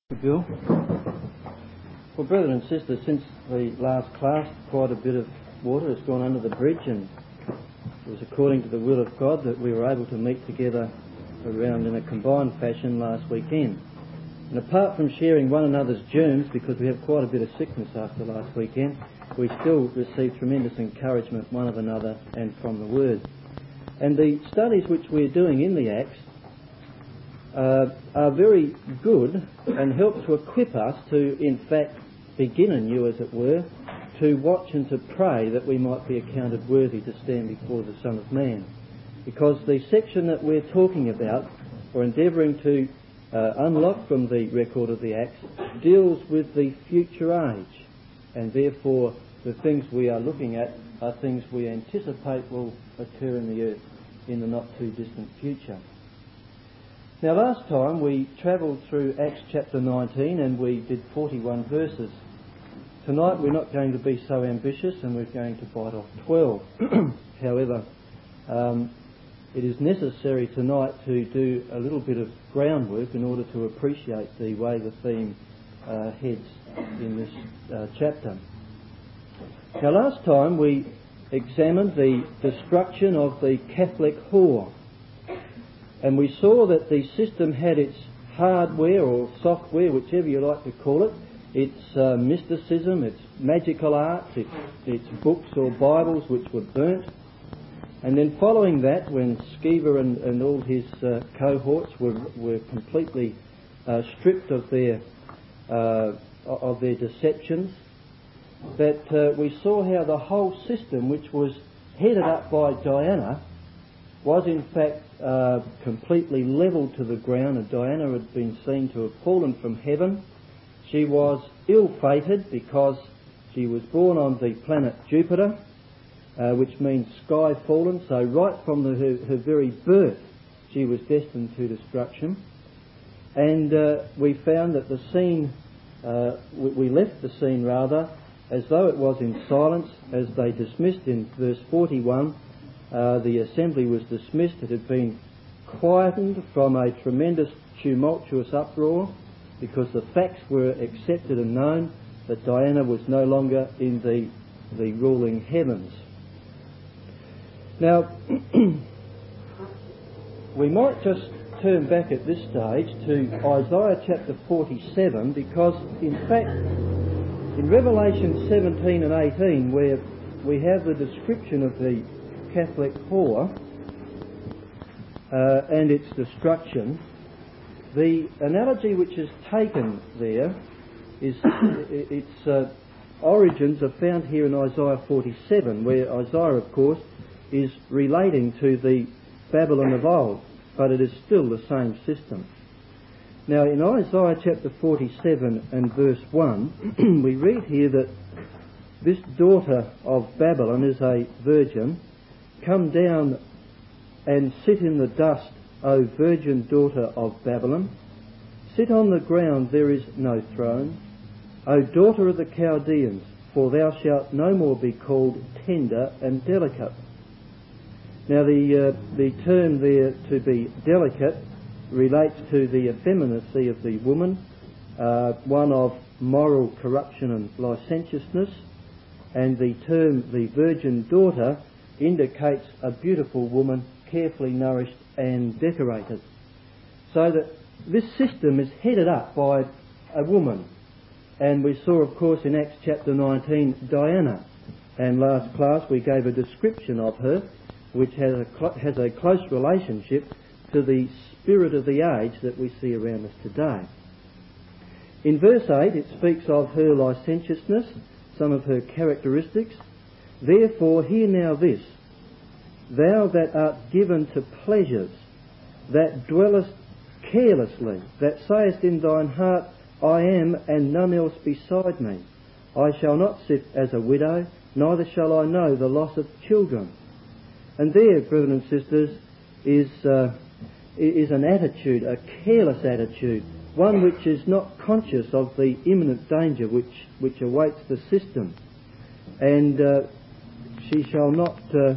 Bill. Well, brothers and sisters, since the last class, quite a bit of water has gone under the bridge, and it was according to the will of God that we were able to meet together around in a combined fashion last weekend. And apart from sharing one another's germs, because we have quite a bit of sickness after last weekend, we still receive tremendous encouragement one of another and from the Word. And the studies which we're doing in the Acts are very good and help to equip us to, in fact, begin anew, as it were, to watch and to pray that we might be accounted worthy to stand before the Son of Man. Because the section that we're talking about, or endeavouring to unlock from the record of the Acts, deals with the future age, and therefore the things we are looking at are things we anticipate will occur in the earth in the not too distant future. Now, last time we travelled through Acts chapter 19 and we did 41 verses. Tonight we're not going to be so ambitious and we're going to bite off 12. However, it is necessary tonight to do a little bit of groundwork in order to appreciate the way the theme heads in this chapter. Now, last time we examined the destruction of the Catholic whore. And we saw that the system had its hardware or software, whichever you like to call it, its mysticism, its magical arts, its books or Bibles which were burnt. And then following that, when Skeever and all his cohorts were completely stripped of their deceptions, that we saw how the whole system, which was headed up by Diana, was in fact completely levelled to the ground, and Diana had been seen to have fallen from heaven. She was ill-fated because she was born on the planet Jupiter, which means sky fallen, so right from her very birth she was destined to destruction. And we found that the scene, we left the scene rather, as though it was in silence, as they dismissed in verse 41. The assembly was dismissed. It had been quietened from a tremendous tumultuous uproar because the facts were accepted and known that Diana was no longer in the ruling heavens. Now, we might just turn back at this stage to Isaiah chapter 47, because in fact in Revelation 17 and 18, where we have the description of the Catholic whore and its destruction, the analogy which is taken there is its origins are found here in Isaiah 47, where Isaiah, of course, is relating to the Babylon of old, but it is still the same system. Now, in Isaiah chapter 47 and verse 1, we read here that this daughter of Babylon is a virgin. Come down and sit in the dust, O virgin daughter of Babylon. Sit on the ground, there is no throne. O daughter of the Chaldeans, for thou shalt no more be called tender and delicate. Now the term there, to be delicate, relates to the effeminacy of the woman, one of moral corruption and licentiousness, and the term the virgin daughter indicates a beautiful woman, carefully nourished and decorated. So that this system is headed up by a woman. And we saw, of course, in Acts chapter 19, Diana. And last class we gave a description of her, which has a close relationship to the spirit of the age that we see around us today. In verse 8 it speaks of her licentiousness, some of her characteristics. Therefore hear now this, thou that art given to pleasures, that dwellest carelessly, that sayest in thine heart, I am and none else beside me. I shall not sit as a widow, neither shall I know the loss of children. And there, brothers and sisters, is an attitude, a careless attitude, one which is not conscious of the imminent danger which awaits the system. And she shall not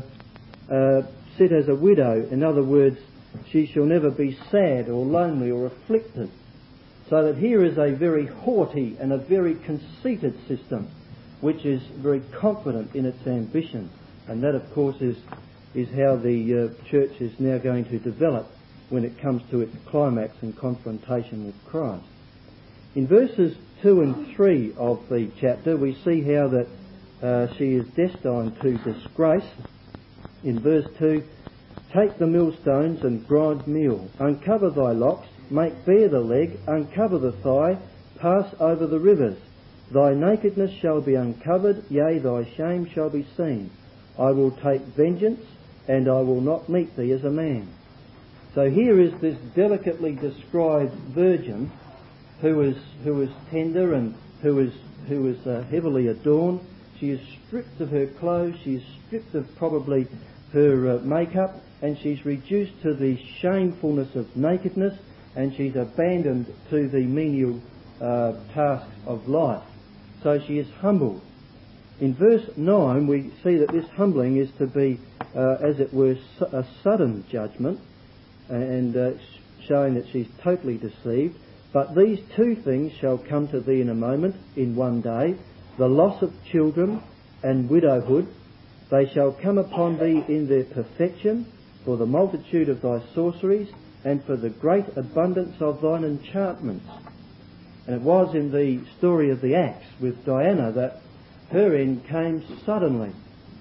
sit as a widow. In other words, she shall never be sad or lonely or afflicted. So that here is a very haughty and a very conceited system, which is very confident in its ambition. And that, of course, is how the church is now going to develop when it comes to its climax and confrontation with Christ. In verses 2 and 3 of the chapter, we see how that she is destined to disgrace. In verse 2, take the millstones and grind meal, uncover thy locks, make bare the leg, uncover the thigh, pass over the rivers. Thy nakedness shall be uncovered, yea, thy shame shall be seen. I will take vengeance, and I will not meet thee as a man. So here is this delicately described virgin who is tender and who is heavily adorned. She is stripped of her clothes, she is stripped of probably her makeup, and she's reduced to the shamefulness of nakedness, and she's abandoned to the menial tasks of life. So she is humbled. In verse 9 we see that this humbling is to be, as it were, a sudden judgment, and showing that she's totally deceived. But these two things shall come to thee in a moment, in one day, the loss of children and widowhood. They shall come upon thee in their perfection, for the multitude of thy sorceries, and for the great abundance of thine enchantments. And it was in the story of the Acts with Diana that her end came suddenly.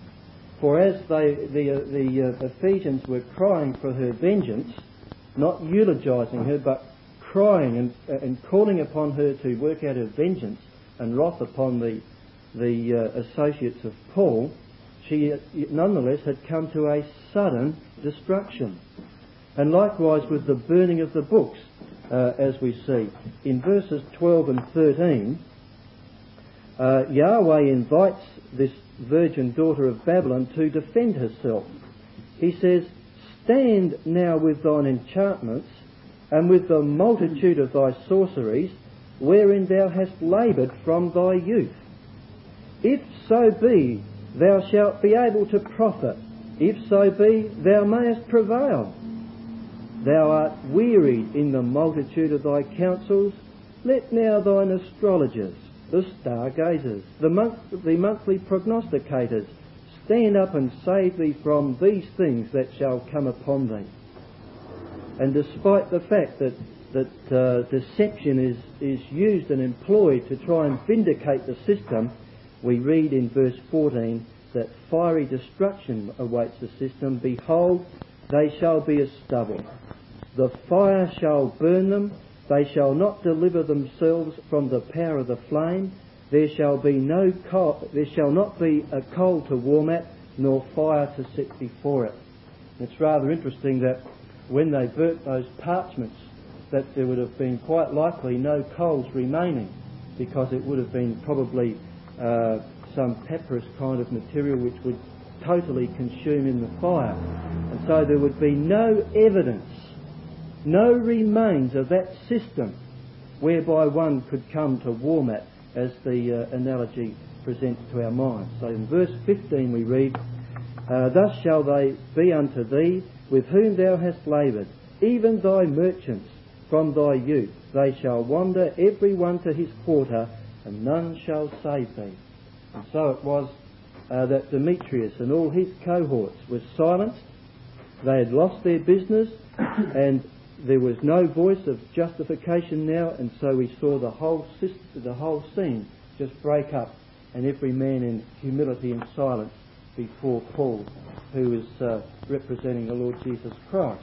For as the Ephesians were crying for her vengeance, not eulogising her, but crying and calling upon her to work out her vengeance and wrath upon the associates of Paul, she nonetheless had come to a sudden destruction. And likewise with the burning of the books, as we see. In verses 12 and 13, Yahweh invites this virgin daughter of Babylon to defend herself. He says, stand now with thine enchantments, and with the multitude of thy sorceries, wherein thou hast laboured from thy youth. If so be thou shalt be able to profit, if so be thou mayest prevail. Thou art wearied in the multitude of thy counsels. Let now thine astrologers, the stargazers, the monthly prognosticators, stand up and save thee from these things that shall come upon thee. And despite the fact that deception is used and employed to try and vindicate the system, we read in verse 14 that fiery destruction awaits the system. Behold, they shall be as stubble. The fire shall burn them. They shall not deliver themselves from the power of the flame. There shall not be a coal to warm at, nor fire to sit before it. It's rather interesting that when they burnt those parchments, that there would have been quite likely no coals remaining, because it would have been probably some papyrus kind of material which would totally consume in the fire. And so there would be no evidence, no remains of that system whereby one could come to warm at, as the analogy presents to our minds. So in verse 15 we read, thus shall they be unto thee, with whom thou hast laboured, even thy merchants from thy youth. They shall wander every one to his quarter, and none shall save thee. And so it was that Demetrius and all his cohorts were silenced. They had lost their business, and there was no voice of justification now, and so we saw the whole scene just break up, and every man in humility and silence before Paul, who is representing the Lord Jesus Christ.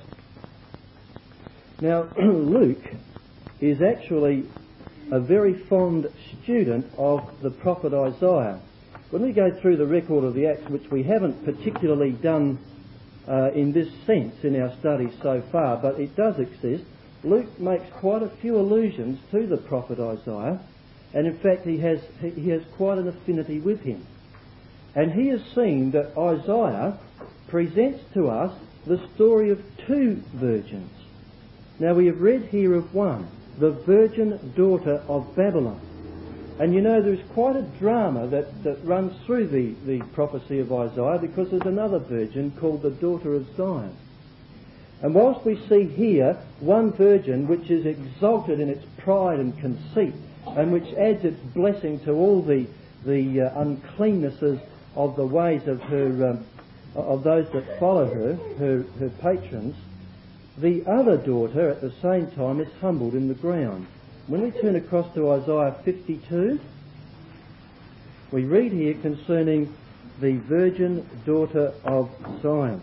Now, Luke is actually a very fond student of the prophet Isaiah. When we go through the record of the Acts, which we haven't particularly done in this sense in our studies so far, but it does exist, Luke makes quite a few allusions to the prophet Isaiah, and in fact he has quite an affinity with him. And he has seen that Isaiah presents to us the story of two virgins. Now we have read here of one, the virgin daughter of Babylon. And you know there's quite a drama that runs through the prophecy of Isaiah, because there's another virgin called the daughter of Zion. And whilst we see here one virgin which is exalted in its pride and conceit, and which adds its blessing to all the uncleannesses of the ways of her, of those that follow her patrons, the other daughter at the same time is humbled in the ground. When we turn across to Isaiah 52, we read here concerning the virgin daughter of Zion.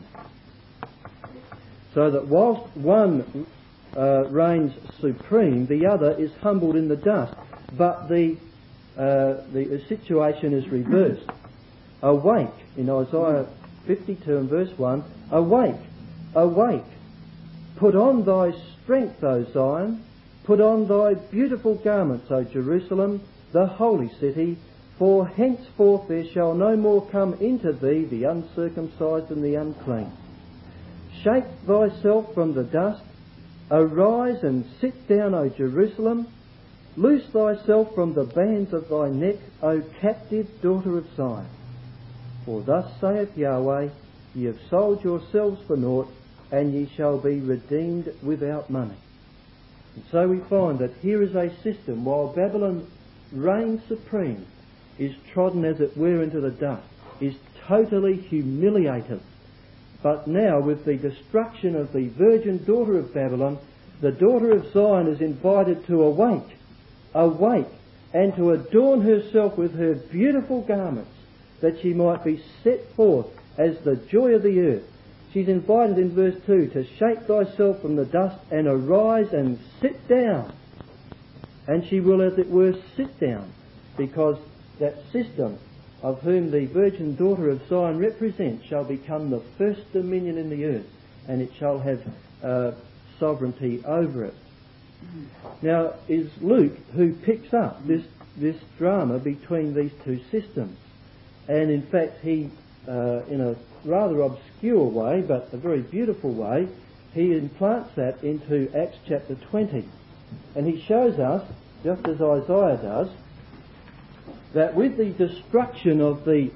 So that whilst one reigns supreme, the other is humbled in the dust. But the situation is reversed. Awake, in Isaiah 52 and verse 1, awake, awake, put on thy strength, O Zion, put on thy beautiful garments, O Jerusalem, the holy city, for henceforth there shall no more come into thee the uncircumcised and the unclean. Shake thyself from the dust, arise and sit down, O Jerusalem, loose thyself from the bands of thy neck, O captive daughter of Zion. For thus saith Yahweh, ye have sold yourselves for naught, and ye shall be redeemed without money. And so we find that here is a system, while Babylon reigns supreme, is trodden as it were into the dust, is totally humiliated. But now, with the destruction of the virgin daughter of Babylon, the daughter of Zion is invited to awake, and to adorn herself with her beautiful garments, that she might be set forth as the joy of the earth. She's invited in verse 2 to shake thyself from the dust and arise and sit down. And she will, as it were, sit down, because that system of whom the virgin daughter of Zion represents shall become the first dominion in the earth, and it shall have sovereignty over it. Now, is Luke who picks up this drama between these two systems. And in fact, he, in a rather obscure way, but a very beautiful way, he implants that into Acts chapter 20. And he shows us, just as Isaiah does, that with the destruction of the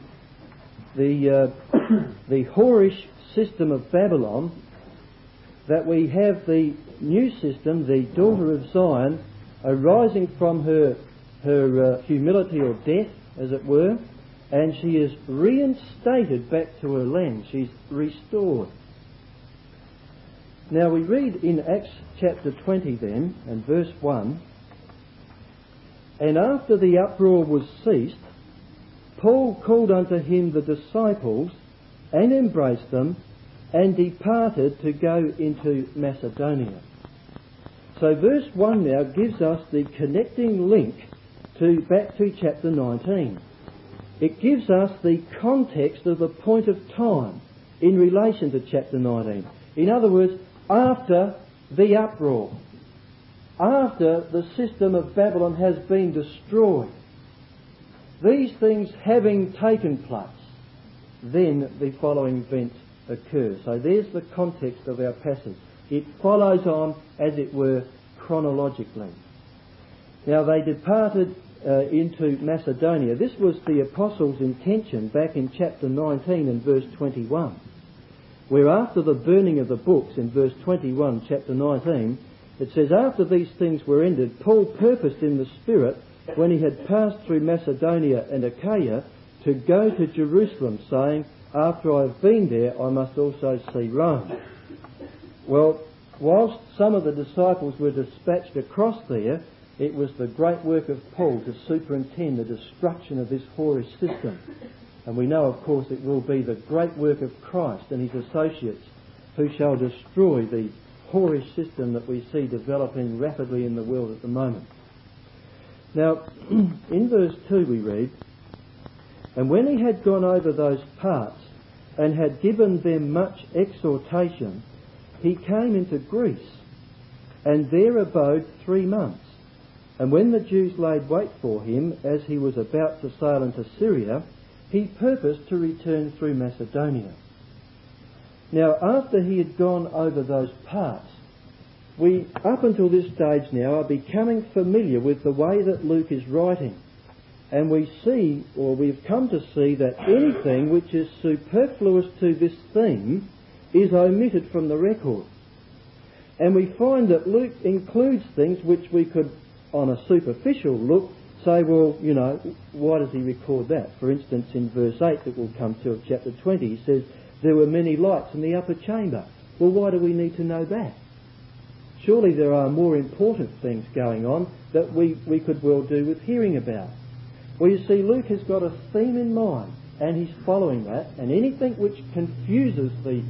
whorish system of Babylon, that we have the new system, the daughter of Zion, arising from her humility or death, as it were, and she is reinstated back to her land. She's restored. Now we read in Acts chapter 20 then, and verse 1, and after the uproar was ceased, Paul called unto him the disciples, and embraced them, and departed to go into Macedonia. So verse 1 now gives us the connecting link back to chapter 19. It gives us the context of the point of time in relation to chapter 19. In other words, after the uproar, after the system of Babylon has been destroyed, these things having taken place, then the following event occurs. So there's the context of our passage. It follows on, as it were, chronologically. Now they departed into Macedonia. This was the apostles' intention back in chapter 19 and verse 21, where after the burning of the books in verse 21, chapter 19, it says, after these things were ended, Paul purposed in the Spirit, when he had passed through Macedonia and Achaia, to go to Jerusalem, saying, after I have been there, I must also see Rome. Well, whilst some of the disciples were dispatched across there, it was the great work of Paul to superintend the destruction of this whorish system. And we know, of course, it will be the great work of Christ and his associates who shall destroy the whorish system that we see developing rapidly in the world at the moment. Now, in verse 2 we read, and when he had gone over those parts and had given them much exhortation, he came into Greece, and there abode 3 months. And when the Jews laid wait for him, as he was about to sail into Syria, he purposed to return through Macedonia. Now, after he had gone over those parts, we, up until this stage now, are becoming familiar with the way that Luke is writing. And we see, or we've come to see, that anything which is superfluous to this theme is omitted from the record. And we find that Luke includes things which we could, on a superficial look, say, well, you know, why does he record that? For instance, in verse 8 that we'll come to of chapter 20, he says, there were many lights in the upper chamber. Well, why do we need to know that? Surely there are more important things going on that we could well do with hearing about. Well, you see, Luke has got a theme in mind, and he's following that, and anything which confuses the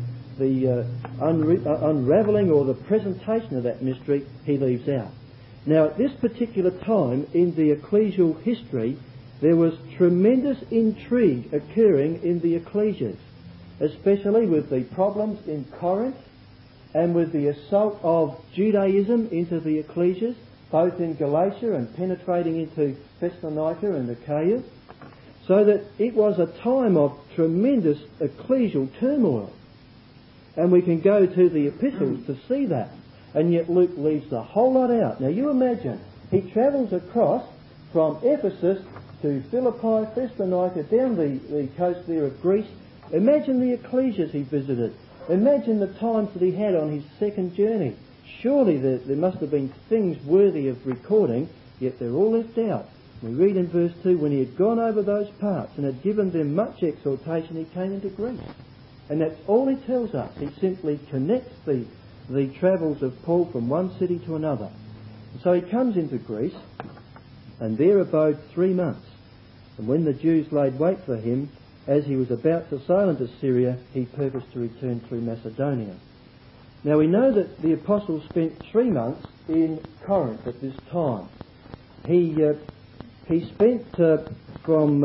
unravelling or the presentation of that mystery, he leaves out. Now, at this particular time in the ecclesial history, there was tremendous intrigue occurring in the ecclesias, especially with the problems in Corinth and with the assault of Judaism into the ecclesias, both in Galatia and penetrating into Thessalonica and Achaia, so that it was a time of tremendous ecclesial turmoil. And we can go to the epistles to see that. And yet Luke leaves the whole lot out. Now you imagine, he travels across from Ephesus to Philippi, Thessalonica, down the coast there of Greece. Imagine the ecclesias he visited. Imagine the times that he had on his second journey. Surely there must have been things worthy of recording, yet they're all left out. We read in verse 2, when he had gone over those parts and had given them much exhortation, he came into Greece. And that's all he tells us. He simply connects the travels of Paul from one city to another. And so he comes into Greece, and there abode 3 months. And when the Jews laid wait for him, as he was about to sail into Syria, he purposed to return through Macedonia. Now we know that the apostle spent 3 months in Corinth at this time. He spent from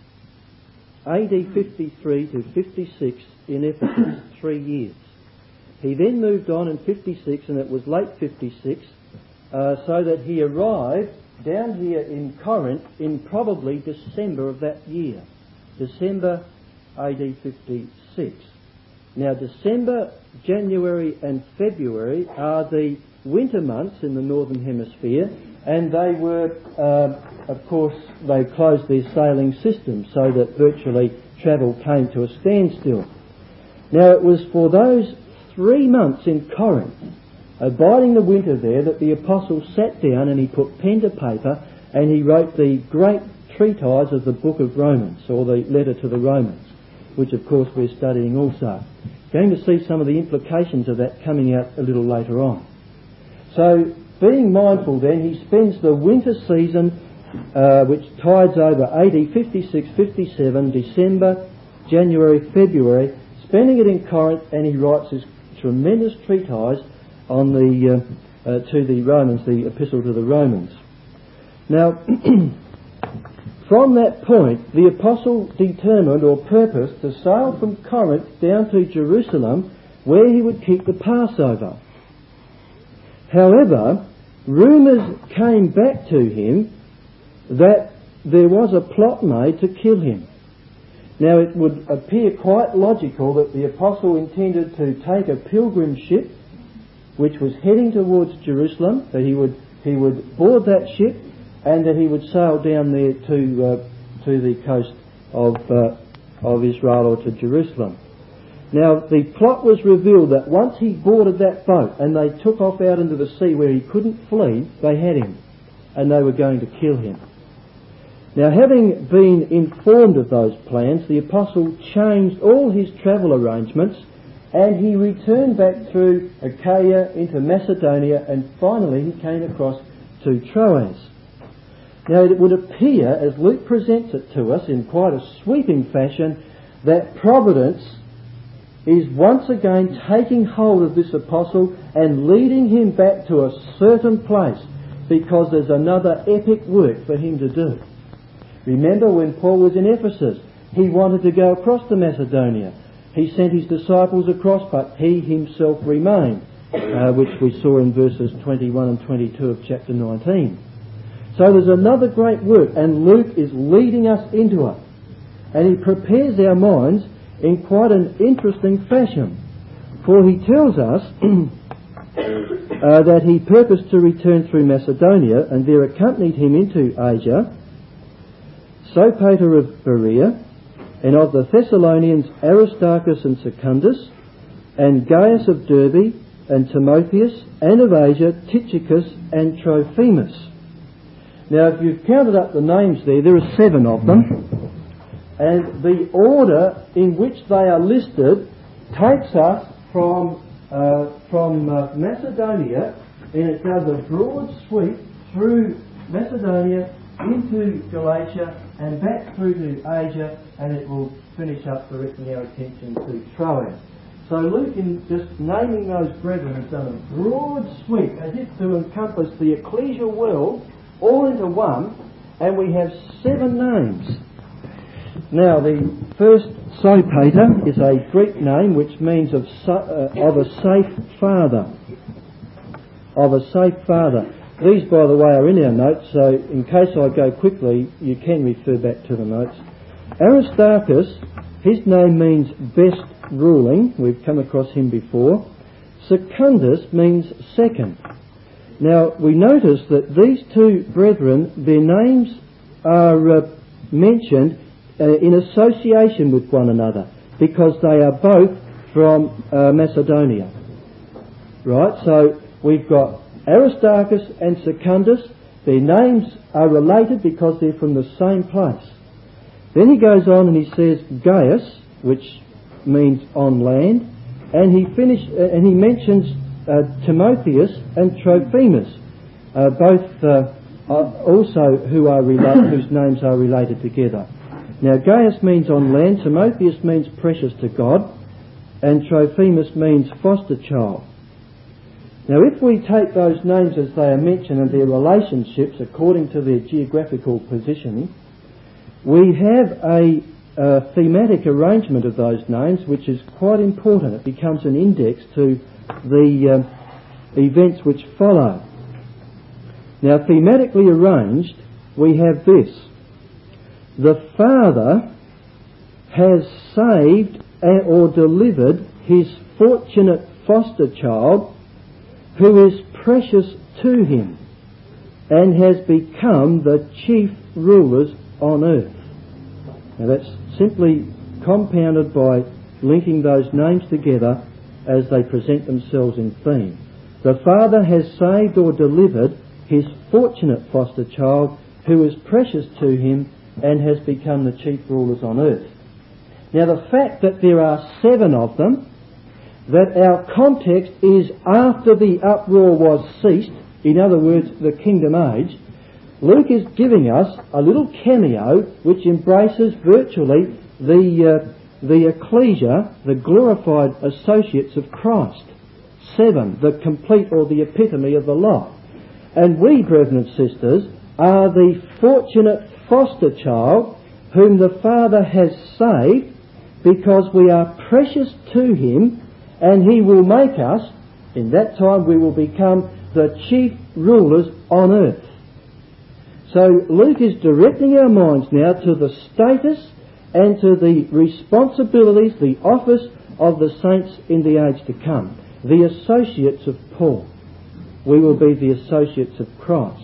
AD 53 to 56 in Ephesus 3 years. He then moved on in 56, and it was late 56, so that he arrived down here in Corinth in probably December of that year. December AD 56. Now December, January and February are the winter months in the Northern Hemisphere, and they were, of course, they closed their sailing system so that virtually travel came to a standstill. Now it was for those 3 months in Corinth, abiding the winter there, that the apostle sat down and he put pen to paper and he wrote the great treatise of the book of Romans, or the letter to the Romans, which of course we're studying also. Going to see some of the implications of that coming out a little later on. So, being mindful then, he spends the winter season, which tides over AD 56, 57, December, January, February, spending it in Corinth, and he writes this tremendous treatise on to the Romans, the epistle to the Romans. Now, from that point, the apostle determined or purposed to sail from Corinth down to Jerusalem, where he would keep the Passover. However, rumours came back to him that there was a plot made to kill him. Now it would appear quite logical that the apostle intended to take a pilgrim ship which was heading towards Jerusalem, that he would board that ship and that he would sail down there to the coast of Israel, or to Jerusalem. Now the plot was revealed that once he boarded that boat and they took off out into the sea where he couldn't flee, they had him and they were going to kill him. Now, having been informed of those plans, the apostle changed all his travel arrangements and he returned back through Achaia into Macedonia, and finally he came across to Troas. Now, it would appear, as Luke presents it to us in quite a sweeping fashion, that providence is once again taking hold of this apostle and leading him back to a certain place, because there's another epic work for him to do. Remember when Paul was in Ephesus, he wanted to go across to Macedonia. He sent his disciples across, but he himself remained, which we saw in verses 21 and 22 of chapter 19. So there's another great work, and Luke is leading us into it. And he prepares our minds in quite an interesting fashion. For he tells us that he purposed to return through Macedonia, and there accompanied him into Asia Sopater of Berea, and of the Thessalonians Aristarchus and Secundus, and Gaius of Derbe, and Timotheus, and of Asia, Tychicus and Trophimus. Now, if you've counted up the names there are 7 of them, and the order in which they are listed takes us from Macedonia, and it does a broad sweep through Macedonia into Galatia and back through to Asia, and it will finish up directing our attention to Troas. So Luke, in just naming those brethren, has done a broad sweep as if to encompass the ecclesial world all into one, and we have 7 names. Now, the first Sopater is a Greek name which means of a safe father. Of a safe father. These, by the way, are in our notes, so in case I go quickly, you can refer back to the notes. Aristarchus, his name means best ruling. We've come across him before. Secundus means second. Now, we notice that these 2 brethren, their names are mentioned in association with one another because they are both from Macedonia. Right, so we've got Aristarchus and Secundus. Their names are related because they're from the same place. Then he goes on and he says Gaius, which means on land, and he mentions Timotheus and Trophimus, both also whose names are related together. Now, Gaius means on land, Timotheus means precious to God, and Trophimus means foster child. Now, if we take those names as they are mentioned and their relationships according to their geographical positioning, we have a thematic arrangement of those names which is quite important. It becomes an index to the events which follow. Now, thematically arranged, we have this. The Father has saved or delivered his fortunate foster child who is precious to him and has become the chief rulers on earth. Now that's simply compounded by linking those names together as they present themselves in theme. The Father has saved or delivered his fortunate foster child who is precious to him and has become the chief rulers on earth. Now, the fact that there are 7 of them, that our context is after the uproar was ceased, in other words, the kingdom age, Luke is giving us a little cameo which embraces virtually the ecclesia, the glorified associates of Christ. 7, the complete or the epitome of the lot. And we, brethren and sisters, are the fortunate foster child whom the Father has saved because we are precious to him, and he will make us, in that time we will become the chief rulers on earth. So Luke is directing our minds now to the status and to the responsibilities, the office of the saints in the age to come, the associates of Paul. We will be the associates of Christ.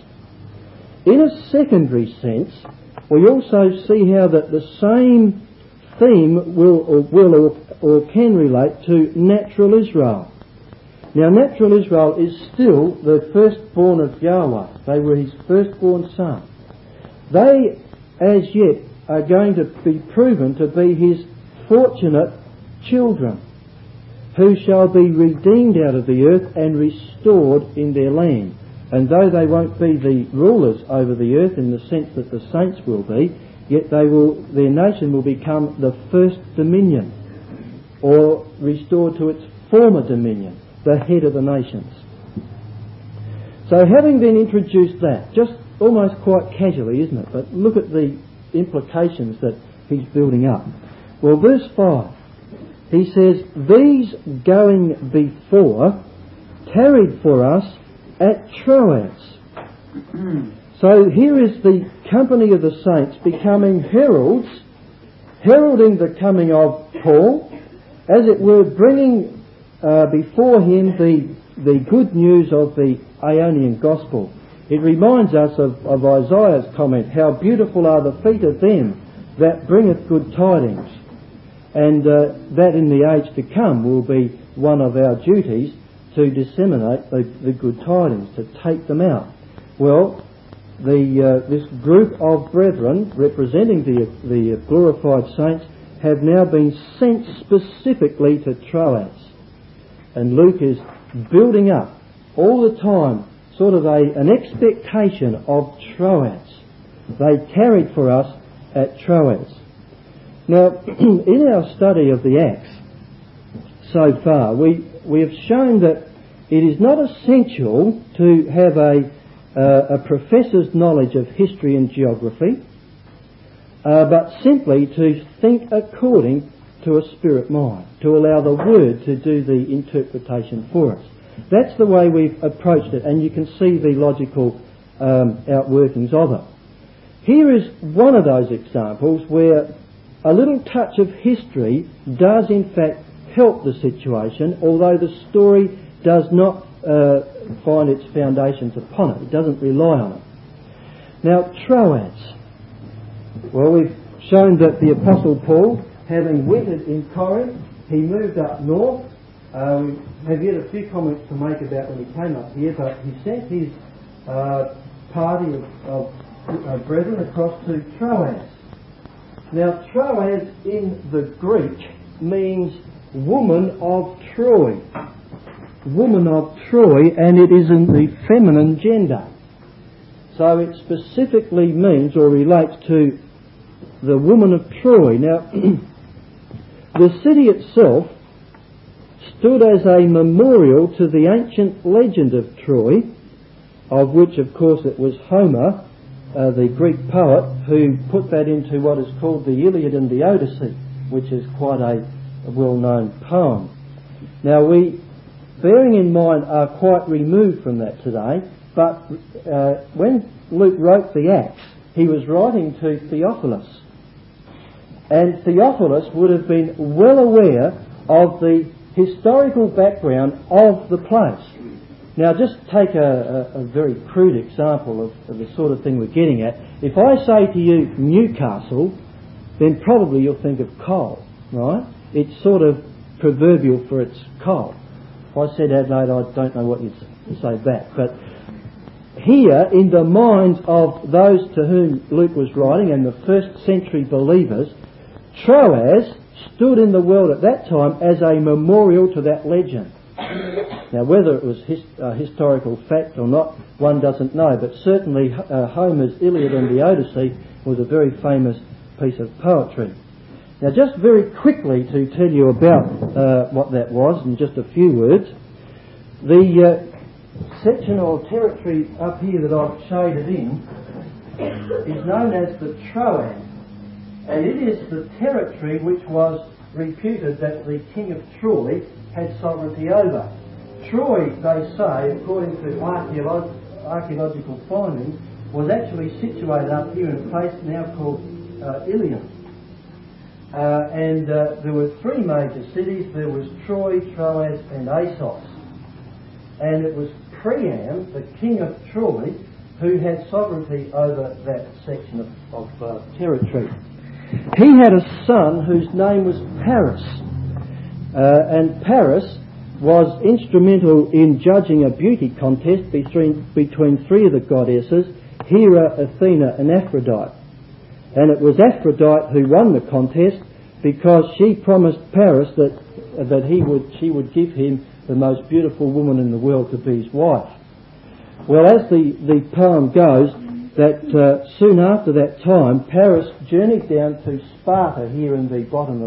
In a secondary sense, we also see how that the same theme will or can relate to natural Israel. Now, natural Israel is still the firstborn of Yahweh. They were his firstborn son. They, as yet, are going to be proven to be his fortunate children, who shall be redeemed out of the earth and restored in their land. And though they won't be the rulers over the earth in the sense that the saints will be, yet their nation will become the first dominion, or restored to its former dominion, the head of the nations. So having then introduced that, just almost quite casually, isn't it? But look at the implications that he's building up. Well, verse 5, he says, "These going before tarried for us at Troas." So here is the company of the saints becoming heralds, heralding the coming of Paul, as it were, bringing before him the good news of the Ionian gospel. It reminds us of Isaiah's comment, "How beautiful are the feet of them that bringeth good tidings." And that in the age to come will be one of our duties, to disseminate the good tidings, to take them out. Well, this group of brethren representing the glorified saints have now been sent specifically to Troas. And Luke is building up all the time sort of an expectation of Troas. They tarried for us at Troas. Now, in our study of the Acts so far, we have shown that it is not essential to have a professor's knowledge of history and geography, but simply to think according to a spirit mind, to allow the Word to do the interpretation for us. That's the way we've approached it, and you can see the logical outworkings of it. Here is one of those examples where a little touch of history does in fact help the situation, although the story does not find its foundations upon it. It doesn't rely on it. Now, Troas. Well, we've shown that the Apostle Paul, having wintered in Corinth, he moved up north. We have yet a few comments to make about when he came up here, but he sent his party of brethren across to Troas. Now, Troas in the Greek means woman of Troy. Woman of Troy, and it is in the feminine gender. So it specifically means or relates to the woman of Troy. Now, the city itself stood as a memorial to the ancient legend of Troy, of which, of course, it was Homer, the Greek poet, who put that into what is called the Iliad and the Odyssey, which is quite a well-known poem. Now, we, bearing in mind, are quite removed from that today, but when Luke wrote the Acts, he was writing to Theophilus, and Theophilus would have been well aware of the historical background of the place. Now, just take a very crude example of the sort of thing we're getting at. If I say to you Newcastle, then probably you'll think of coal, right? It's sort of proverbial for its coal. If I said Adelaide, I don't know what you'd say back. But here, in the minds of those to whom Luke was writing and the first century believers, Troas stood in the world at that time as a memorial to that legend. Now, whether it was historical fact or not, one doesn't know, but certainly Homer's Iliad and the Odyssey was a very famous piece of poetry. Now, just very quickly to tell you about what that was in just a few words, the section or territory up here that I've shaded in is known as the Troad, and it is the territory which was reputed that the king of Troy had sovereignty over. Troy, they say, according to archaeological findings, was actually situated up here in a place now called Ilium. And there were three major cities. There was Troy, Troas and Assos. And it was Priam, the king of Troy, who had sovereignty over that section of territory. He had a son whose name was Paris. And Paris was instrumental in judging a beauty contest between three of the goddesses, Hera, Athena and Aphrodite. And it was Aphrodite who won the contest because she promised Paris that she would give him the most beautiful woman in the world to be his wife. Well, as the poem goes, that soon after that time, Paris journeyed down to Sparta here in the bottom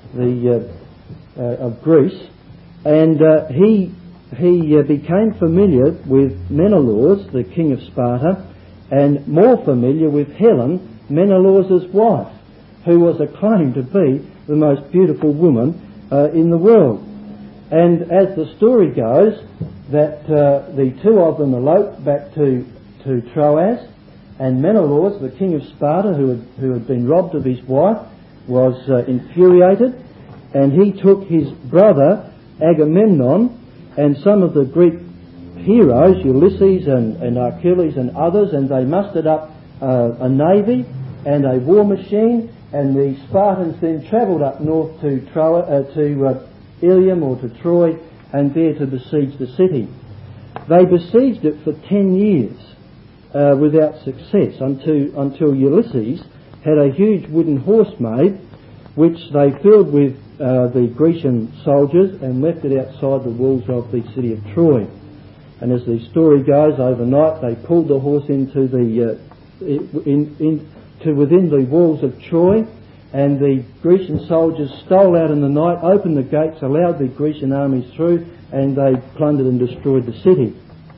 of Greece, and he became familiar with Menelaus, the king of Sparta, and more familiar with Helen, Menelaus' wife, who was acclaimed to be the most beautiful woman in the world. And as the story goes, that the two of them eloped back to Troas, and Menelaus, the king of Sparta, who had been robbed of his wife, was infuriated, and he took his brother Agamemnon and some of the Greek heroes, Ulysses and Achilles and others, and they mustered up a navy and a war machine, and the Spartans then travelled up north to Ilium or to Troy, and there to besiege the city. They besieged it for 10 years without success until Ulysses had a huge wooden horse made, which they filled with the Grecian soldiers and left it outside the walls of the city of Troy. And as the story goes, overnight they pulled the horse into within the walls of Troy, and the Grecian soldiers stole out in the night, opened the gates, allowed the Grecian armies through, and they plundered and destroyed the city.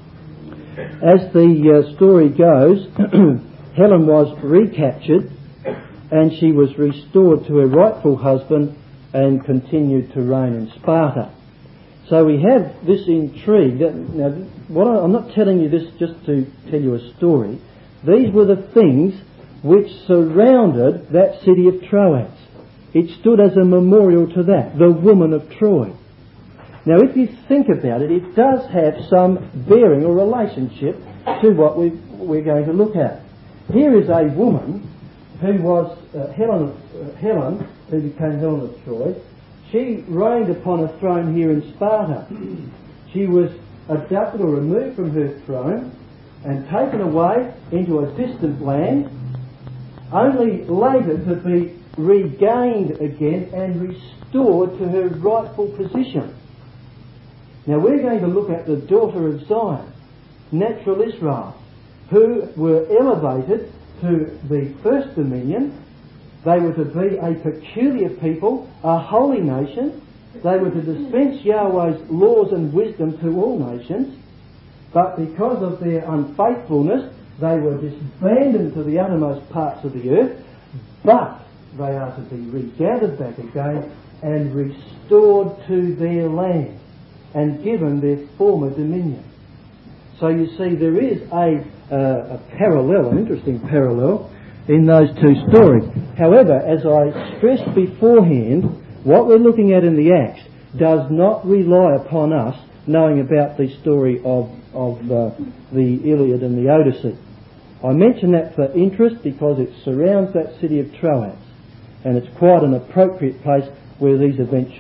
As the story goes, Helen was recaptured and she was restored to her rightful husband and continued to reign in Sparta. So we have this intrigue. Now, I'm not telling you this just to tell you a story. These were the things which surrounded that city of Troas. It stood as a memorial to that, the woman of Troy. Now, if you think about it, it does have some bearing or relationship to what we're going to look at. Here is a woman who was Helen, who became Helen of Troy. She reigned upon a throne here in Sparta. She was abducted or removed from her throne and taken away into a distant land, only later to be regained again and restored to her rightful position. Now we're going to look at the daughter of Zion, natural Israel, who were elevated to the first dominion. They were to be a peculiar people, a holy nation. They were to dispense Yahweh's laws and wisdom to all nations. But because of their unfaithfulness, they were disbanded to the uttermost parts of the earth. But they are to be regathered back again and restored to their land and given their former dominion. So you see, there is a parallel, an interesting parallel in those two stories. However, as I stressed beforehand, what we're looking at in the Acts does not rely upon us knowing about the story of the Iliad and the Odyssey. I mention that for interest because it surrounds that city of Troas, and it's quite an appropriate place where these events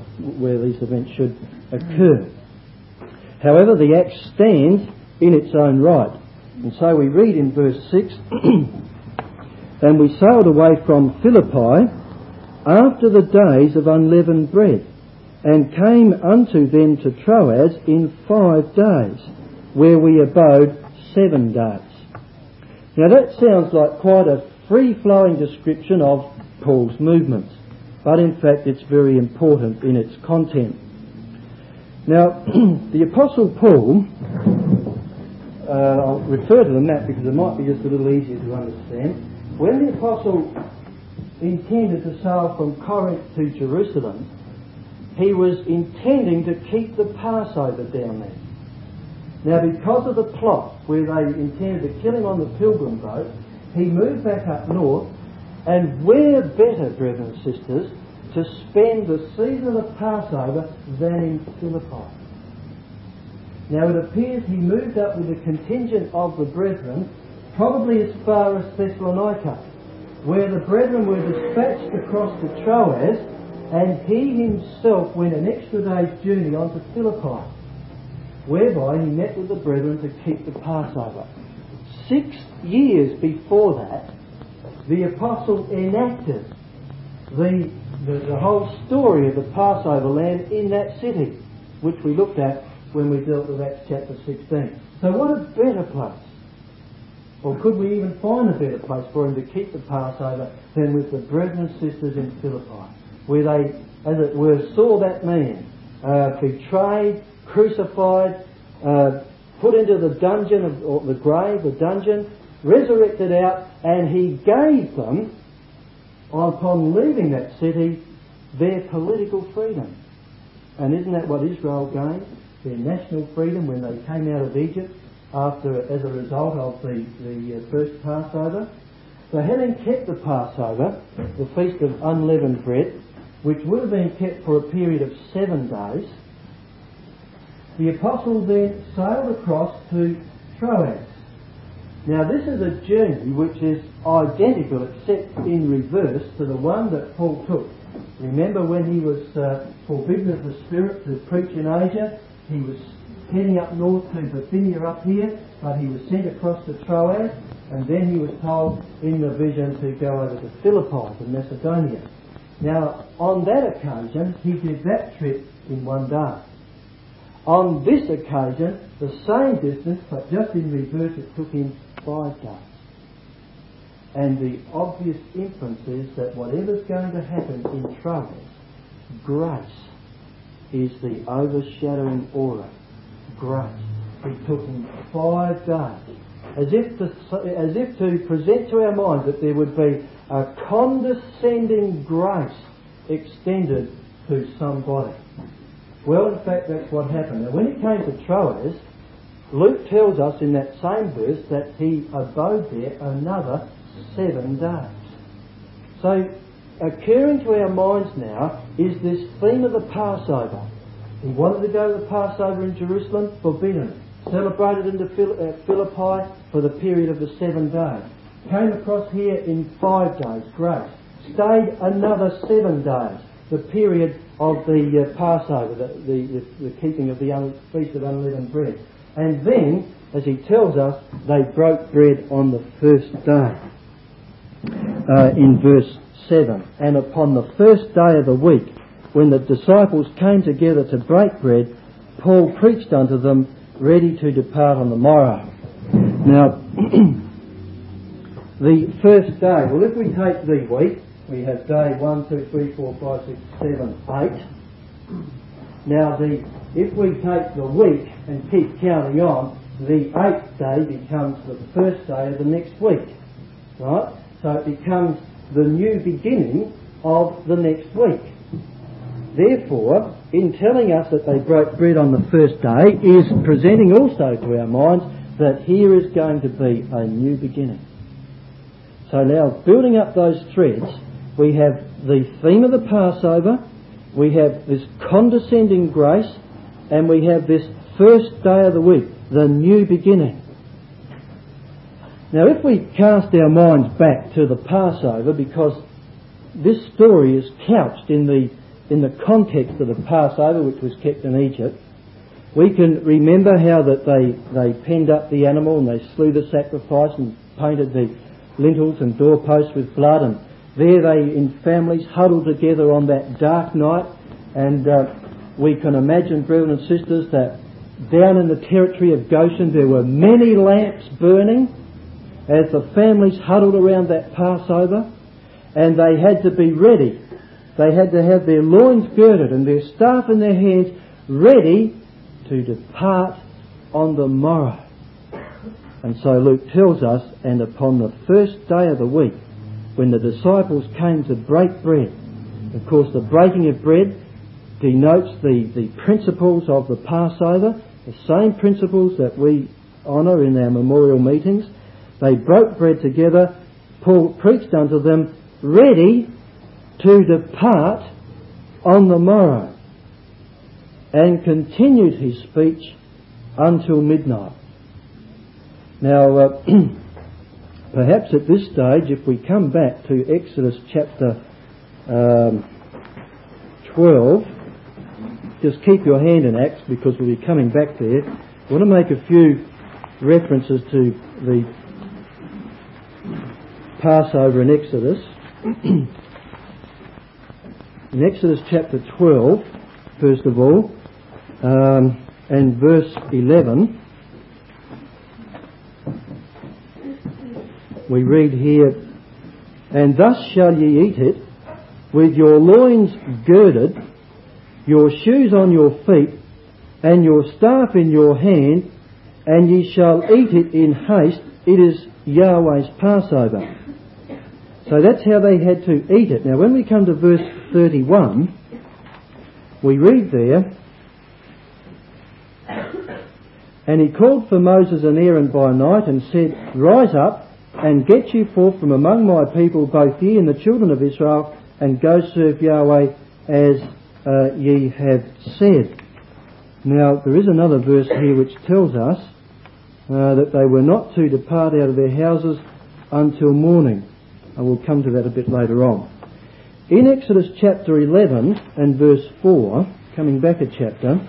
should occur. However, the Acts stands in its own right. And so we read in verse 6, "And we sailed away from Philippi after the days of unleavened bread, and came unto them to Troas in 5 days, where we abode 7 days." Now that sounds like quite a free-flowing description of Paul's movements, but in fact it's very important in its content. Now, the Apostle Paul, I'll refer to the map because it might be just a little easier to understand. When the Apostle intended to sail from Corinth to Jerusalem, he was intending to keep the Passover down there. Now, because of the plot where they intended to kill him on the pilgrim boat, he moved back up north, and where better, brethren and sisters, to spend the season of the Passover than in Philippi. Now it appears he moved up with a contingent of the brethren, probably as far as Thessalonica, where the brethren were dispatched across to Troas, and he himself went an extra day's journey on to Philippi, whereby he met with the brethren to keep the Passover. 6 years before that, the Apostle enacted the whole story of the Passover lamb in that city, which we looked at when we dealt with Acts chapter 16. So what a better place, or could we even find a better place for him to keep the Passover than with the brethren and sisters in Philippi, where they, as it were, saw that man betrayed, crucified, put into the dungeon, or the grave, the dungeon, resurrected out, and he gave them, upon leaving that city, their political freedom. And isn't that what Israel gained? Their national freedom when they came out of Egypt as a result of the first Passover. So having kept the Passover, the Feast of Unleavened Bread, which would have been kept for a period of 7 days, the Apostle then sailed across to Troas. Now this is a journey which is identical, except in reverse, to the one that Paul took Remember when he was forbidden of the Spirit to preach in Asia, he was heading up north to Bithynia up here, but he was sent across to Troas, and then he was told in the vision to go over to Philippi in Macedonia. Now, on that occasion, he did that trip in 1 day. On this occasion, the same distance, but just in reverse, it took him 5 days. And the obvious inference is that whatever's going to happen in Troas, grace is the overshadowing aura. Grace. It took him 5 days. As if to present to our minds that there would be a condescending grace extended to somebody. Well, in fact, that's what happened. Now, when he came to Troas, Luke tells us in that same verse that he abode there another 7 days. So, occurring to our minds now is this theme of the Passover. He wanted to go to the Passover in Jerusalem, forbidden. Celebrated in Philippi for the period of the 7 days. Came across here in 5 days, grace. Stayed another 7 days, the period of the Passover, the keeping of the Feast of Unleavened Bread. And then, as he tells us, they broke bread on the first day. In verse 7, and upon the first day of the week, when the disciples came together to break bread, Paul preached unto them, ready to depart on the morrow. Now, the first day, well, if we take the week, we have day 1, 2, 3, 4, 5, 6, 7, 8. Now, if we take the week and keep counting on, the 8th day becomes the first day of the next week. Right? So it becomes the new beginning of the next week. Therefore, in telling us that they broke bread on the first day, is presenting also to our minds that here is going to be a new beginning. So now, building up those threads, we have the theme of the Passover, we have this condescending grace, and we have this first day of the week, the new beginning. Now, if we cast our minds back to the Passover, because this story is couched in the context of the Passover, which was kept in Egypt, we can remember how that they penned up the animal and they slew the sacrifice and painted the lintels and doorposts with blood, and there they in families huddled together on that dark night, and we can imagine, brethren and sisters, that down in the territory of Goshen there were many lamps burning as the families huddled around that Passover, and they had to be ready. They had to have their loins girded and their staff in their hands, ready to depart on the morrow. And so Luke tells us, and upon the first day of the week, when the disciples came to break bread, of course the breaking of bread denotes the principles of the Passover, the same principles that we honour in our memorial meetings. They broke bread together. Paul preached unto them, ready to depart on the morrow, and continued his speech until midnight. Now, perhaps at this stage, if we come back to Exodus chapter 12, just keep your hand in Acts because we'll be coming back there. I want to make a few references to the Passover in Exodus. In Exodus chapter 12, first of all, and verse 11, we read here, and thus shall ye eat it, with your loins girded, your shoes on your feet, and your staff in your hand, and ye shall eat it in haste. It is Yahweh's Passover. So that's how they had to eat it. Now when we come to verse 31, we read there, and he called for Moses and Aaron by night and said, rise up and get you forth from among my people, both ye and the children of Israel, and go serve Yahweh as ye have said. Now there is another verse here which tells us that they were not to depart out of their houses until morning. I will come to that a bit later on. In Exodus chapter 11 and verse 4, coming back a chapter,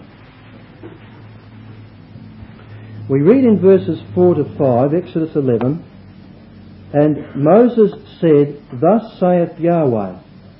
we read in verses 4 to 5, Exodus 11, "And Moses said, Thus saith Yahweh,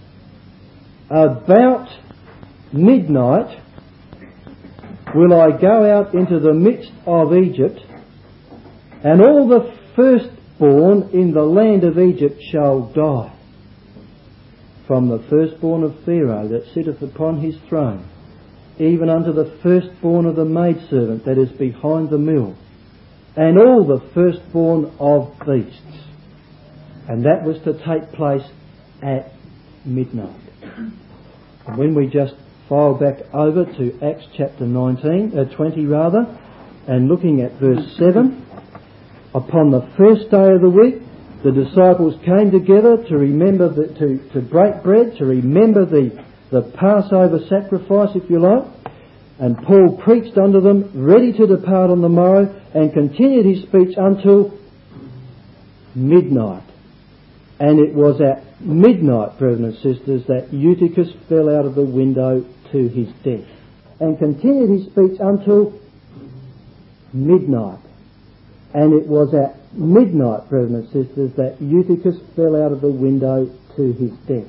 About midnight will I go out into the midst of Egypt, and all the firstborn in the land of Egypt shall die, from the firstborn of Pharaoh that sitteth upon his throne, even unto the firstborn of the maidservant that is behind the mill, and all the firstborn of beasts." And that was to take place at midnight. And when we just file back over to Acts chapter 20 and looking at verse 7, "Upon the first day of the week, the disciples came together to remember to break bread, to remember the Passover sacrifice, if you like. And Paul preached unto them, ready to depart on the morrow, and continued his speech until midnight. And it was at midnight, brethren and sisters, that Eutychus fell out of the window to his death." And continued his speech until midnight. And it was at midnight, brethren and sisters, that Eutychus fell out of the window to his death.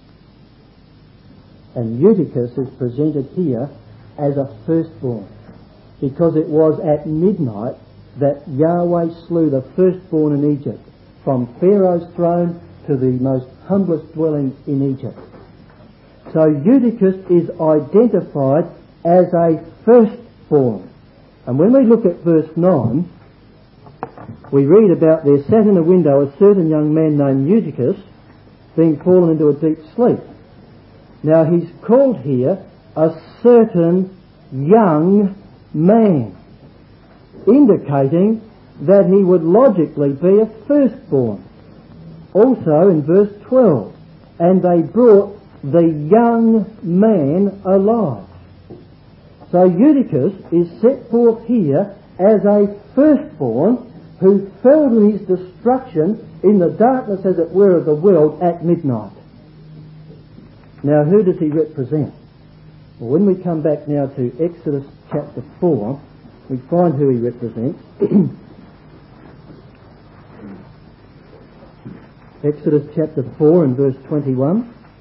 And Eutychus is presented here as a firstborn, because it was at midnight that Yahweh slew the firstborn in Egypt, from Pharaoh's throne to the most humblest dwelling in Egypt. So Eutychus is identified as a firstborn. And when we look at verse 9, we read about there sat in a window a certain young man named Eutychus, being fallen into a deep sleep. Now he's called here a certain young man, indicating that he would logically be a firstborn. Also in verse 12, "And they brought the young man alive." So Eutychus is set forth here as a firstborn who fell to his destruction in the darkness, as it were, of the world at midnight. Now who does he represent? Well, when we come back now to Exodus chapter 4, we find who he represents. Exodus chapter 4 and verse 21.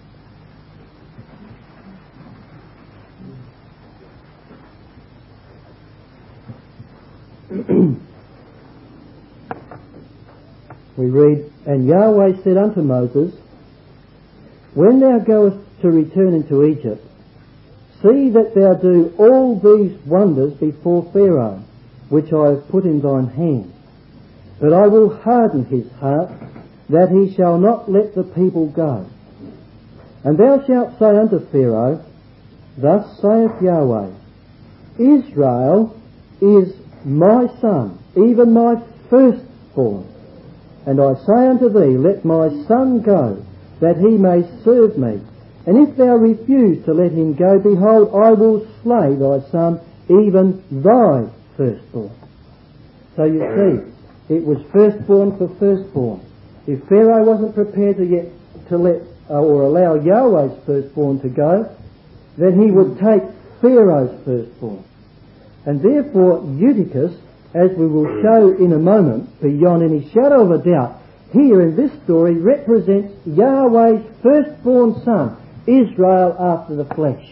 We read, "And Yahweh said unto Moses, When thou goest to return into Egypt, see that thou do all these wonders before Pharaoh, which I have put in thine hand. But I will harden his heart, that he shall not let the people go. And thou shalt say unto Pharaoh, Thus saith Yahweh, Israel is my son, even my firstborn. And I say unto thee, Let my son go, that he may serve me. And if thou refuse to let him go, behold, I will slay thy son, even thy firstborn." So you see, it was firstborn for firstborn. If Pharaoh wasn't prepared to let or allow Yahweh's firstborn to go, then he would take Pharaoh's firstborn. And therefore Eutychus, as we will show in a moment, beyond any shadow of a doubt, here in this story represents Yahweh's firstborn son, Israel after the flesh.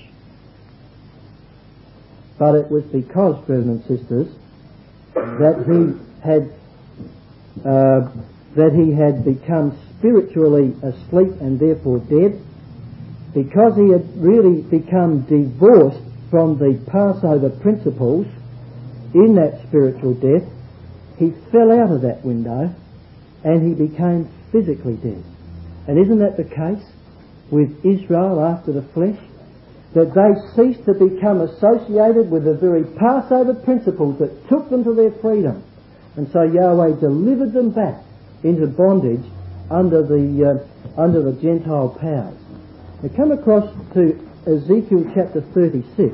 But it was because, brethren and sisters, that he had become spiritually asleep and therefore dead, because he had really become divorced from the Passover principles in that spiritual death, he fell out of that window and he became physically dead. And isn't that the case with Israel after the flesh? That they ceased to become associated with the very Passover principles that took them to their freedom. And so Yahweh delivered them back into bondage under the Gentile powers. We come across to Ezekiel chapter 36,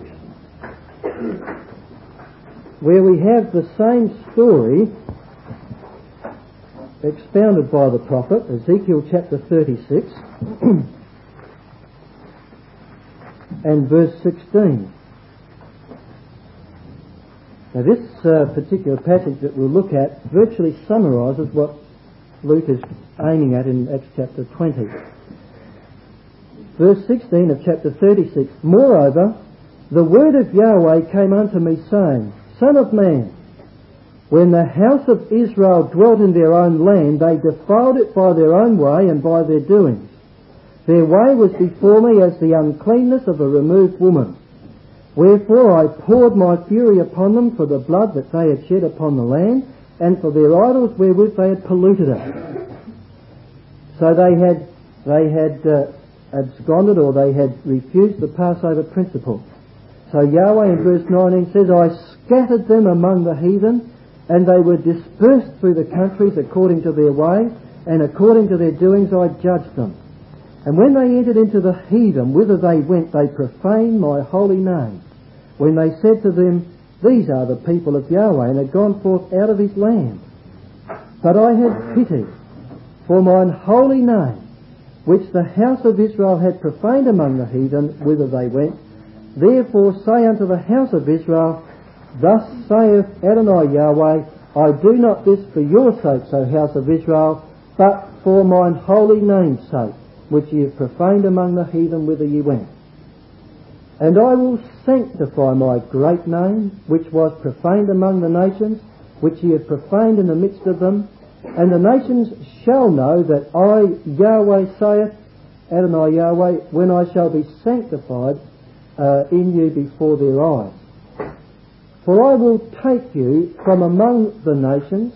where we have the same story expounded by the prophet, Ezekiel chapter 36. and verse 16. Now this particular passage that we'll look at virtually summarises what Luke is aiming at in Acts chapter 20. Verse 16 of chapter 36, Moreover, the word of Yahweh came unto me, saying, Son of man, when the house of Israel dwelt in their own land, they defiled it by their own way and by their doings. Their way was before me as the uncleanness of a removed woman. Wherefore I poured my fury upon them for the blood that they had shed upon the land, and for their idols wherewith they had polluted it. So they had absconded, or they had refused the Passover principle. So Yahweh in verse 19 says, I scattered them among the heathen, and they were dispersed through the countries according to their ways, and according to their doings I judged them. And when they entered into the heathen, whither they went, they profaned my holy name. When they said to them, These are the people of Yahweh, and had gone forth out of his land. But I had pity for mine holy name, which the house of Israel had profaned among the heathen, whither they went. Therefore say unto the house of Israel, Thus saith Adonai Yahweh, I do not this for your sakes, O house of Israel, but for mine holy name's sake, which ye have profaned among the heathen whither ye went. And I will sanctify my great name, which was profaned among the nations, which ye have profaned in the midst of them. And the nations shall know that I, Yahweh, saith, Adonai Yahweh, when I shall be sanctified in you before their eyes. For I will take you from among the nations,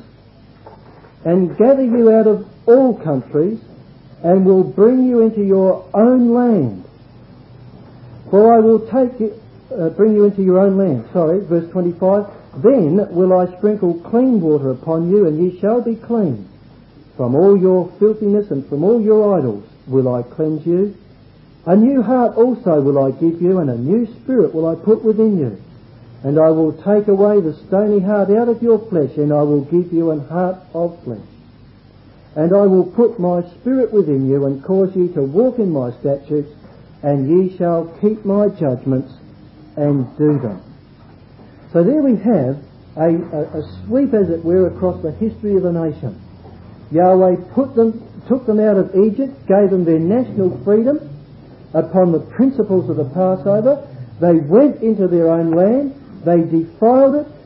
and gather you out of all countries, and will bring you into your own land. For I will bring you into your own land. Verse 25. Then will I sprinkle clean water upon you, and ye shall be clean. From all your filthiness and from all your idols will I cleanse you. A new heart also will I give you, and a new spirit will I put within you. And I will take away the stony heart out of your flesh, and I will give you an heart of flesh. And I will put my spirit within you, and cause you to walk in my statutes, and ye shall keep my judgments and do them. So there we have a sweep, as it were, across the history of the nation. Yahweh took them out of Egypt, gave them their national freedom upon the principles of the Passover. They went into their own land, they defiled it,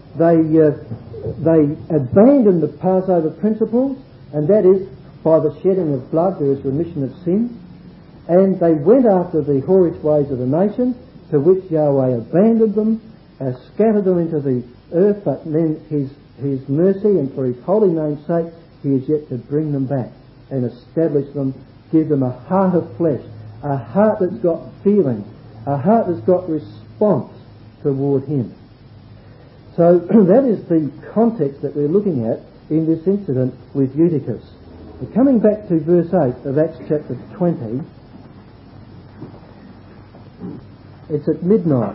they abandoned the Passover principles, and that is, by the shedding of blood there is remission of sin. And they went after the whorish ways of the nation, to which Yahweh abandoned them, scattered them into the earth, but then his mercy and for his holy name's sake, he is yet to bring them back and establish them, give them a heart of flesh, a heart that's got feeling, a heart that's got response toward him. So that is the context that we're looking at in this incident with Eutychus. But coming back to verse 8 of Acts chapter 20, it's at midnight.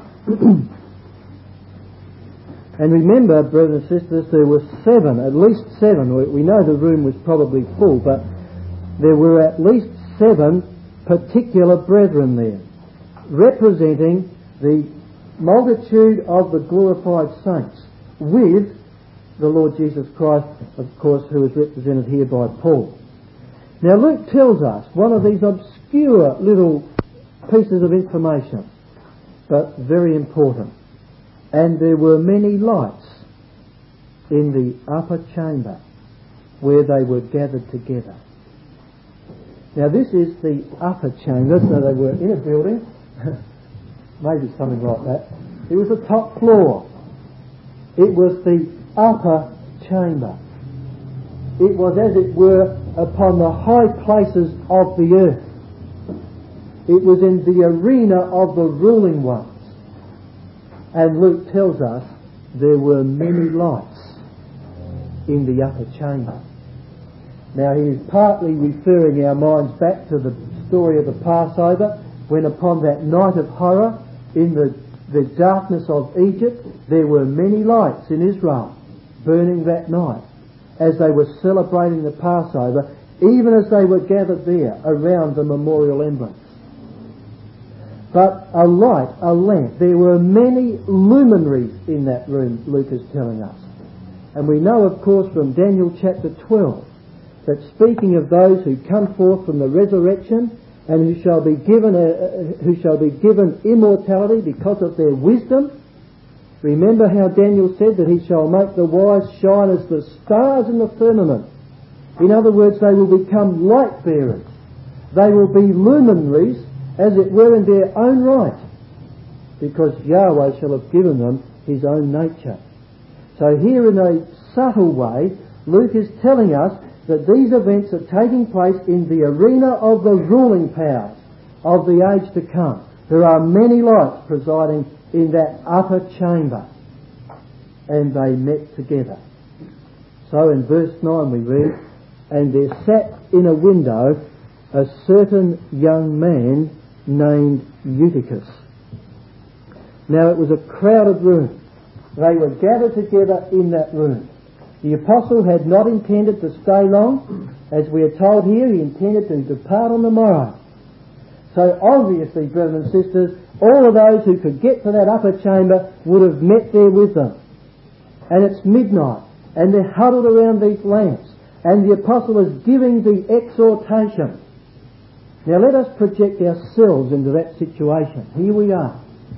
And remember, brothers and sisters, there were at least seven. We know the room was probably full, but there were at least 7 particular brethren there, representing the multitude of the glorified saints, with the Lord Jesus Christ, of course, who is represented here by Paul. Now Luke tells us one of these obscure little pieces of information, but very important. And there were many lights in the upper chamber where they were gathered together. Now this is the upper chamber, so they were in a building, maybe something like that. It was the top floor. It was the upper chamber. It was, as it were, upon the high places of the earth. It was in the arena of the ruling ones. And Luke tells us there were many lights in the upper chamber. Now he is partly referring our minds back to the story of the Passover, when upon that night of horror in the darkness of Egypt, there were many lights in Israel burning that night as they were celebrating the Passover, even as they were gathered there around the memorial emblems. but a light, a lamp. There were many luminaries in that room, Luke is telling us. And we know, of course, from Daniel chapter 12, that speaking of those who come forth from the resurrection and who shall be given immortality because of their wisdom, remember how Daniel said that he shall make the wise shine as the stars in the firmament. In other words, they will become light bearers. They will be luminaries, as it were, in their own right, because Yahweh shall have given them his own nature. So here, in a subtle way, Luke is telling us that these events are taking place in the arena of the ruling powers of the age to come. There are many lights presiding in that upper chamber, and they met together. So in verse 9 we read, "And there sat in a window a certain young man named Eutychus." Now it was a crowded room. They were gathered together in that room. The apostle had not intended to stay long. As we are told here, he intended to depart on the morrow. So obviously, brothers and sisters, all of those who could get to that upper chamber would have met there with them. And it's midnight, and they're huddled around these lamps, and the apostle is giving the exhortation. Now let us project ourselves into that situation. Here we are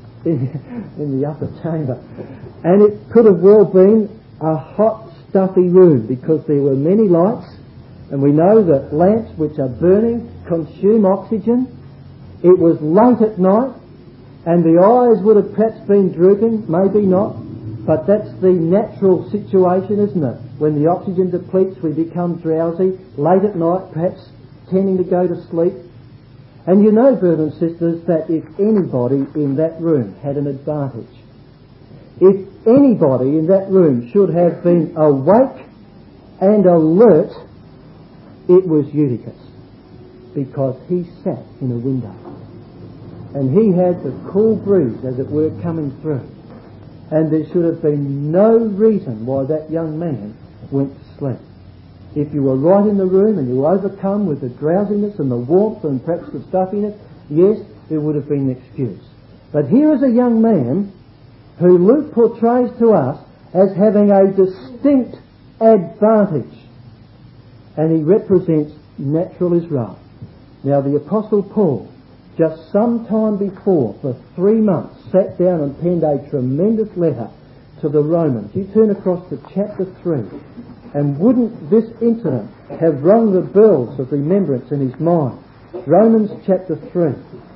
in the upper chamber, and it could have well been a hot, stuffy room because there were many lights, and we know that lamps which are burning consume oxygen. It was late at night, and the eyes would have perhaps been drooping, maybe not, but that's the natural situation, isn't it? When the oxygen depletes, we become drowsy, late at night, perhaps tending to go to sleep. And you know, brothers and sisters, that if anybody in that room had an advantage, if anybody in that room should have been awake and alert, it was Eutychus, because he sat in a window. And he had the cool breeze, as it were, coming through. And there should have been no reason why that young man went to sleep. If you were right in the room and you were overcome with the drowsiness and the warmth and perhaps the stuffiness, yes, there would have been an excuse. But here is a young man who Luke portrays to us as having a distinct advantage. And he represents natural Israel. Now the Apostle Paul, just some time before, for 3 months, sat down and penned a tremendous letter to the Romans. You turn across to chapter 3, and wouldn't this incident have rung the bells of remembrance in his mind? Romans chapter 3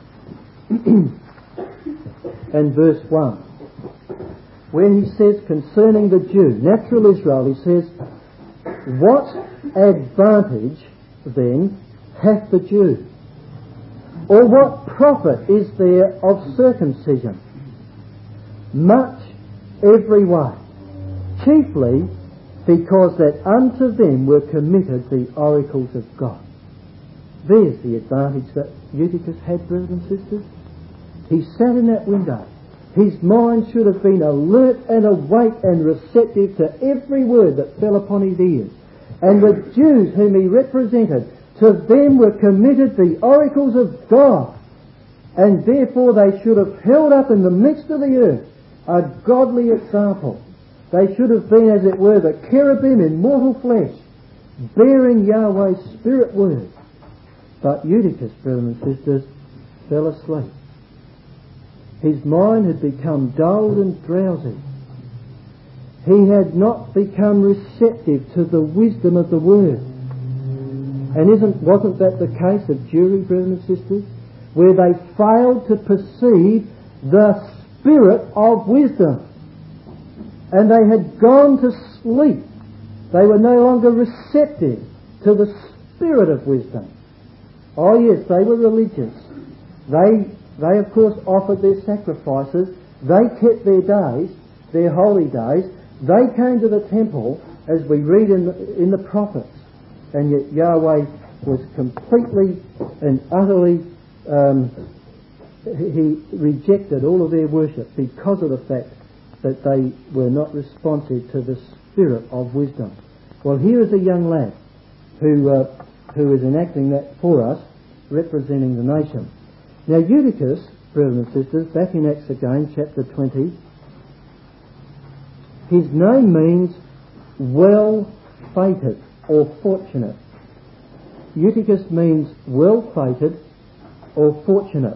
and verse 1, where he says concerning the Jew, natural Israel, he says, "What advantage then hath the Jew? Or what profit is there of circumcision? Much every way, chiefly because that unto them were committed the oracles of God." There's the advantage that Eutychus had, brothers and sisters. He sat in that window. His mind should have been alert and awake and receptive to every word that fell upon his ears. And the Jews whom he represented, to them were committed the oracles of God, and therefore they should have held up in the midst of the earth a godly example. They should have been, as it were, the cherubim in mortal flesh, bearing Yahweh's spirit word. But Eutychus, brothers and sisters, fell asleep. His mind had become dulled and drowsy. He had not become receptive to the wisdom of the word. And wasn't that the case of Jewry, brothers and sisters, where they failed to perceive the spirit of wisdom, and they had gone to sleep. They were no longer receptive to the spirit of wisdom. Oh yes, they were religious. They of course offered their sacrifices. They kept their days, their holy days. They came to the temple, as we read in the prophets. And yet Yahweh was completely and utterly, he rejected all of their worship because of the fact that they were not responsive to the spirit of wisdom. Well, here is a young lad who is enacting that for us, representing the nation. Now Eutychus brothers and sisters, back in Acts again, chapter 20, his name means well-fated or fortunate. Eutychus means well-fated or fortunate.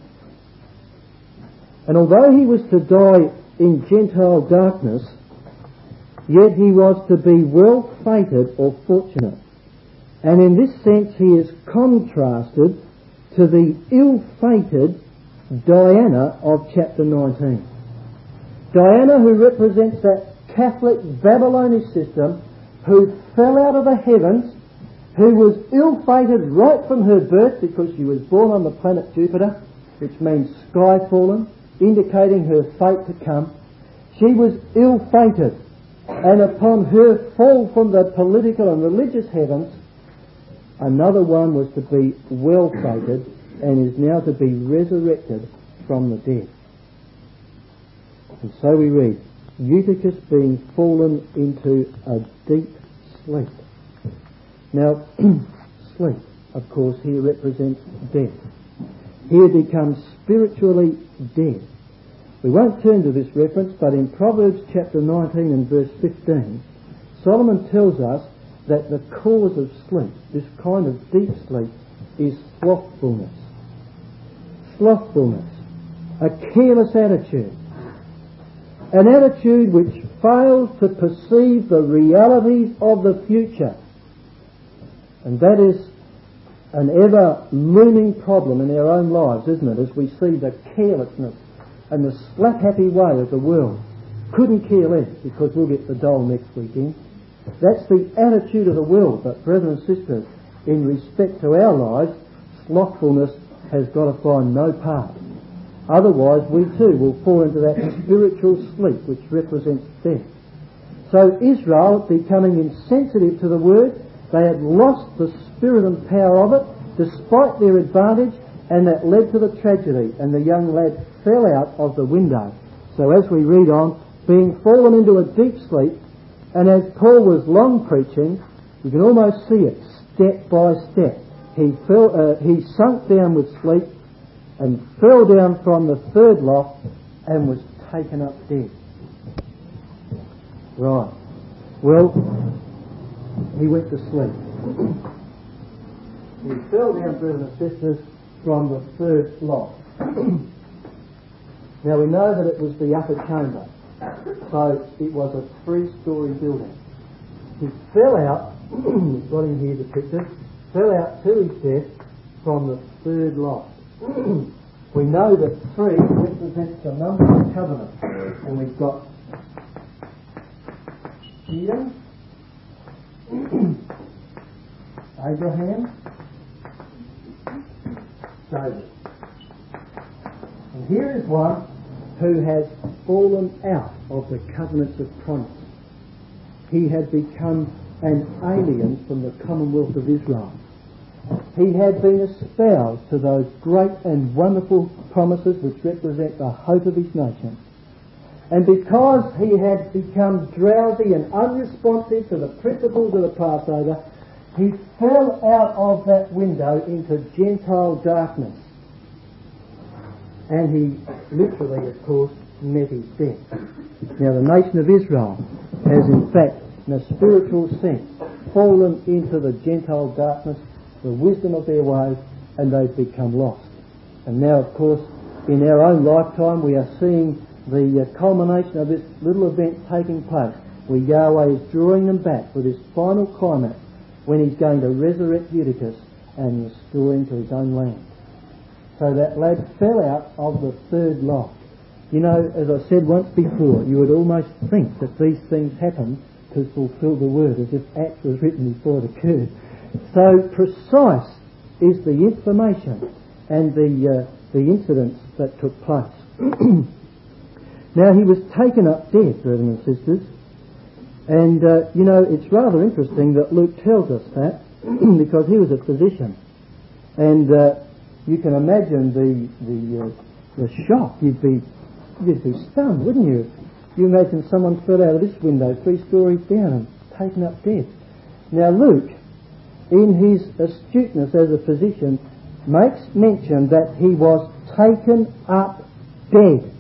And although he was to die in Gentile darkness, yet he was to be well-fated or fortunate. And in this sense he is contrasted to the ill-fated Diana of chapter 19. Diana, who represents that Catholic Babylonish system, who fell out of the heavens, who was ill-fated right from her birth because she was born on the planet Jupiter, which means sky fallen, indicating her fate to come. She was ill-fated, and upon her fall from the political and religious heavens, another one was to be well-fated and is now to be resurrected from the dead. And so we read, Eutychus being fallen into a deep sleep. Now, sleep, of course, here represents death. Here becomes spiritually dead. We won't turn to this reference, but in Proverbs chapter 19 and verse 15, Solomon tells us that the cause of sleep, this kind of deep sleep, is slothfulness. Slothfulness, a careless attitude, an attitude which fails to perceive the realities of the future. And that is an ever looming problem in our own lives, isn't it, as we see the carelessness and the slap-happy way of the world. Couldn't care less because we'll get the dole next weekend. That's the attitude of the world. But brothers and sisters, in respect to our lives, slothfulness has got to find no part. Otherwise we too will fall into that spiritual sleep which represents death. So Israel, becoming insensitive to the word, they had lost the spirit and power of it despite their advantage, and that led to the tragedy, and the young lad fell out of the window. So as we read on, being fallen into a deep sleep, and as Paul was long preaching, you can almost see it step by step. He sunk down with sleep and fell down from the third loft and was taken up dead. Right. Well, he went to sleep. He fell down, brothers and sisters, from the third loft. Now we know that it was the upper chamber, so it was a 3-story building. He fell out, he's got in here depicted, fell out to his death from the third loft. We know that 3 represents the number of covenant, and we've got Peter, Abraham, David. And here is one who has fallen out of the covenants of promise. He had become an alien from the commonwealth of Israel. He had been espoused to those great and wonderful promises which represent the hope of his nation. And because he had become drowsy and unresponsive to the principles of the Passover, he fell out of that window into Gentile darkness. And he literally, of course, met his death. Now the nation of Israel has in fact, in a spiritual sense, fallen into the Gentile darkness, the wisdom of their ways, and they've become lost. And now, of course, in our own lifetime, we are seeing the culmination of this little event taking place, where Yahweh is drawing them back for this final climax, when he's going to resurrect Eutychus and restore him to his own land. So that lad fell out of the third loft. You know, as I said once before, you would almost think that these things happened to fulfill the word, as if Acts was written before it occurred. So precise is the information and the incidents that took place. Now he was taken up dead, brothers and sisters, and you know, it's rather interesting that Luke tells us that because he was a physician, and you can imagine the shock. You'd be stunned, wouldn't you? You imagine someone fell out of this window 3 stories down and taken up dead. Now Luke, in his astuteness as a physician, makes mention that he was taken up dead.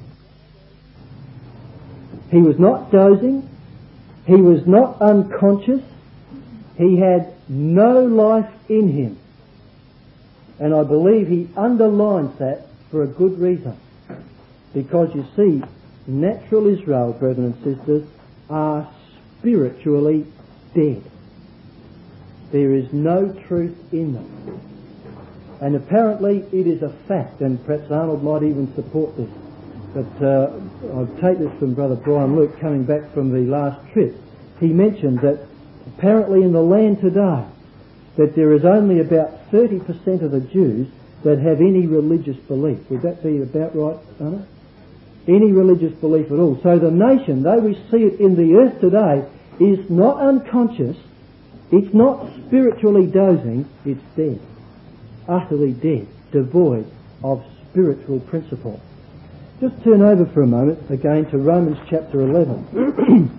He was not dozing. He was not unconscious. He had no life in him. And I believe he underlines that for a good reason. Because you see, natural Israel, brethren and sisters, are spiritually dead. There is no truth in them. And apparently it is a fact, and perhaps Arnold might even support this. But I'll take this from Brother Brian Luke coming back from the last trip. He mentioned that apparently in the land today that there is only about 30% of the Jews that have any religious belief. Would that be about right, Arnold? Any religious belief at all. So the nation, though we see it in the earth today, is not unconscious, it's not spiritually dozing, it's dead. Utterly dead, devoid of spiritual principle. Just turn over for a moment again to Romans chapter 11,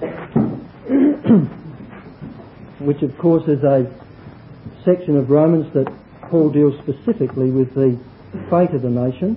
which of course is a section of Romans that Paul deals specifically with the fate of the nation.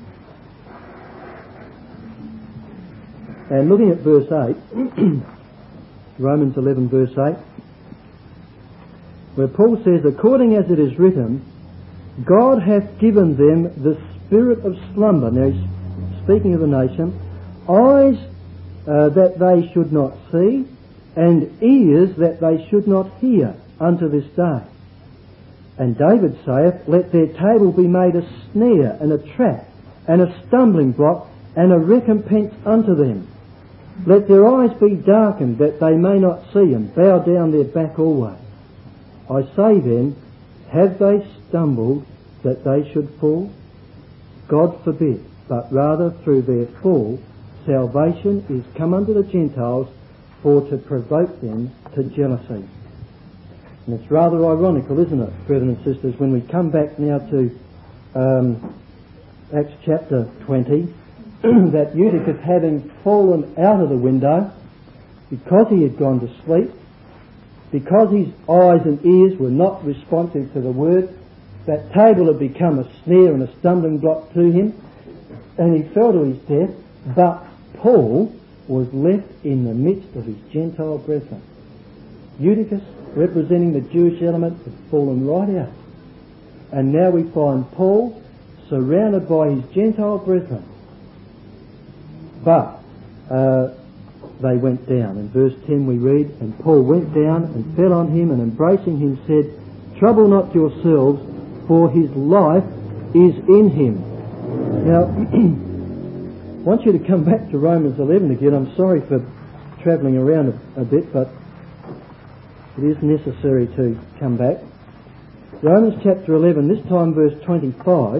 And looking at verse 8, Romans 11 verse 8, where Paul says, according as it is written, God hath given them the spirit of slumber. Now he's speaking of the nation. Eyes that they should not see, and ears that they should not hear unto this day. And David saith, let their table be made a snare and a trap and a stumbling block and a recompense unto them. Let their eyes be darkened that they may not see, and bow down their back always. I say then, have they stumbled that they should fall? God forbid, but rather through their fall salvation is come unto the Gentiles for to provoke them to jealousy. And it's rather ironical, isn't it, brethren and sisters, when we come back now to Acts chapter 20, that Eutychus, having fallen out of the window because he had gone to sleep, because his eyes and ears were not responsive to the word, that table had become a snare and a stumbling block to him, and he fell to his death. But Paul was left in the midst of his Gentile brethren. Eutychus, representing the Jewish element, had fallen right out. And now we find Paul surrounded by his Gentile brethren. But they went down. In verse 10 we read, and Paul went down and fell on him, and embracing him said, trouble not yourselves, for his life is in him. Now, I want you to come back to Romans 11 again. I'm sorry for travelling around a bit, but it is necessary to come back. Romans chapter 11, this time verse 25.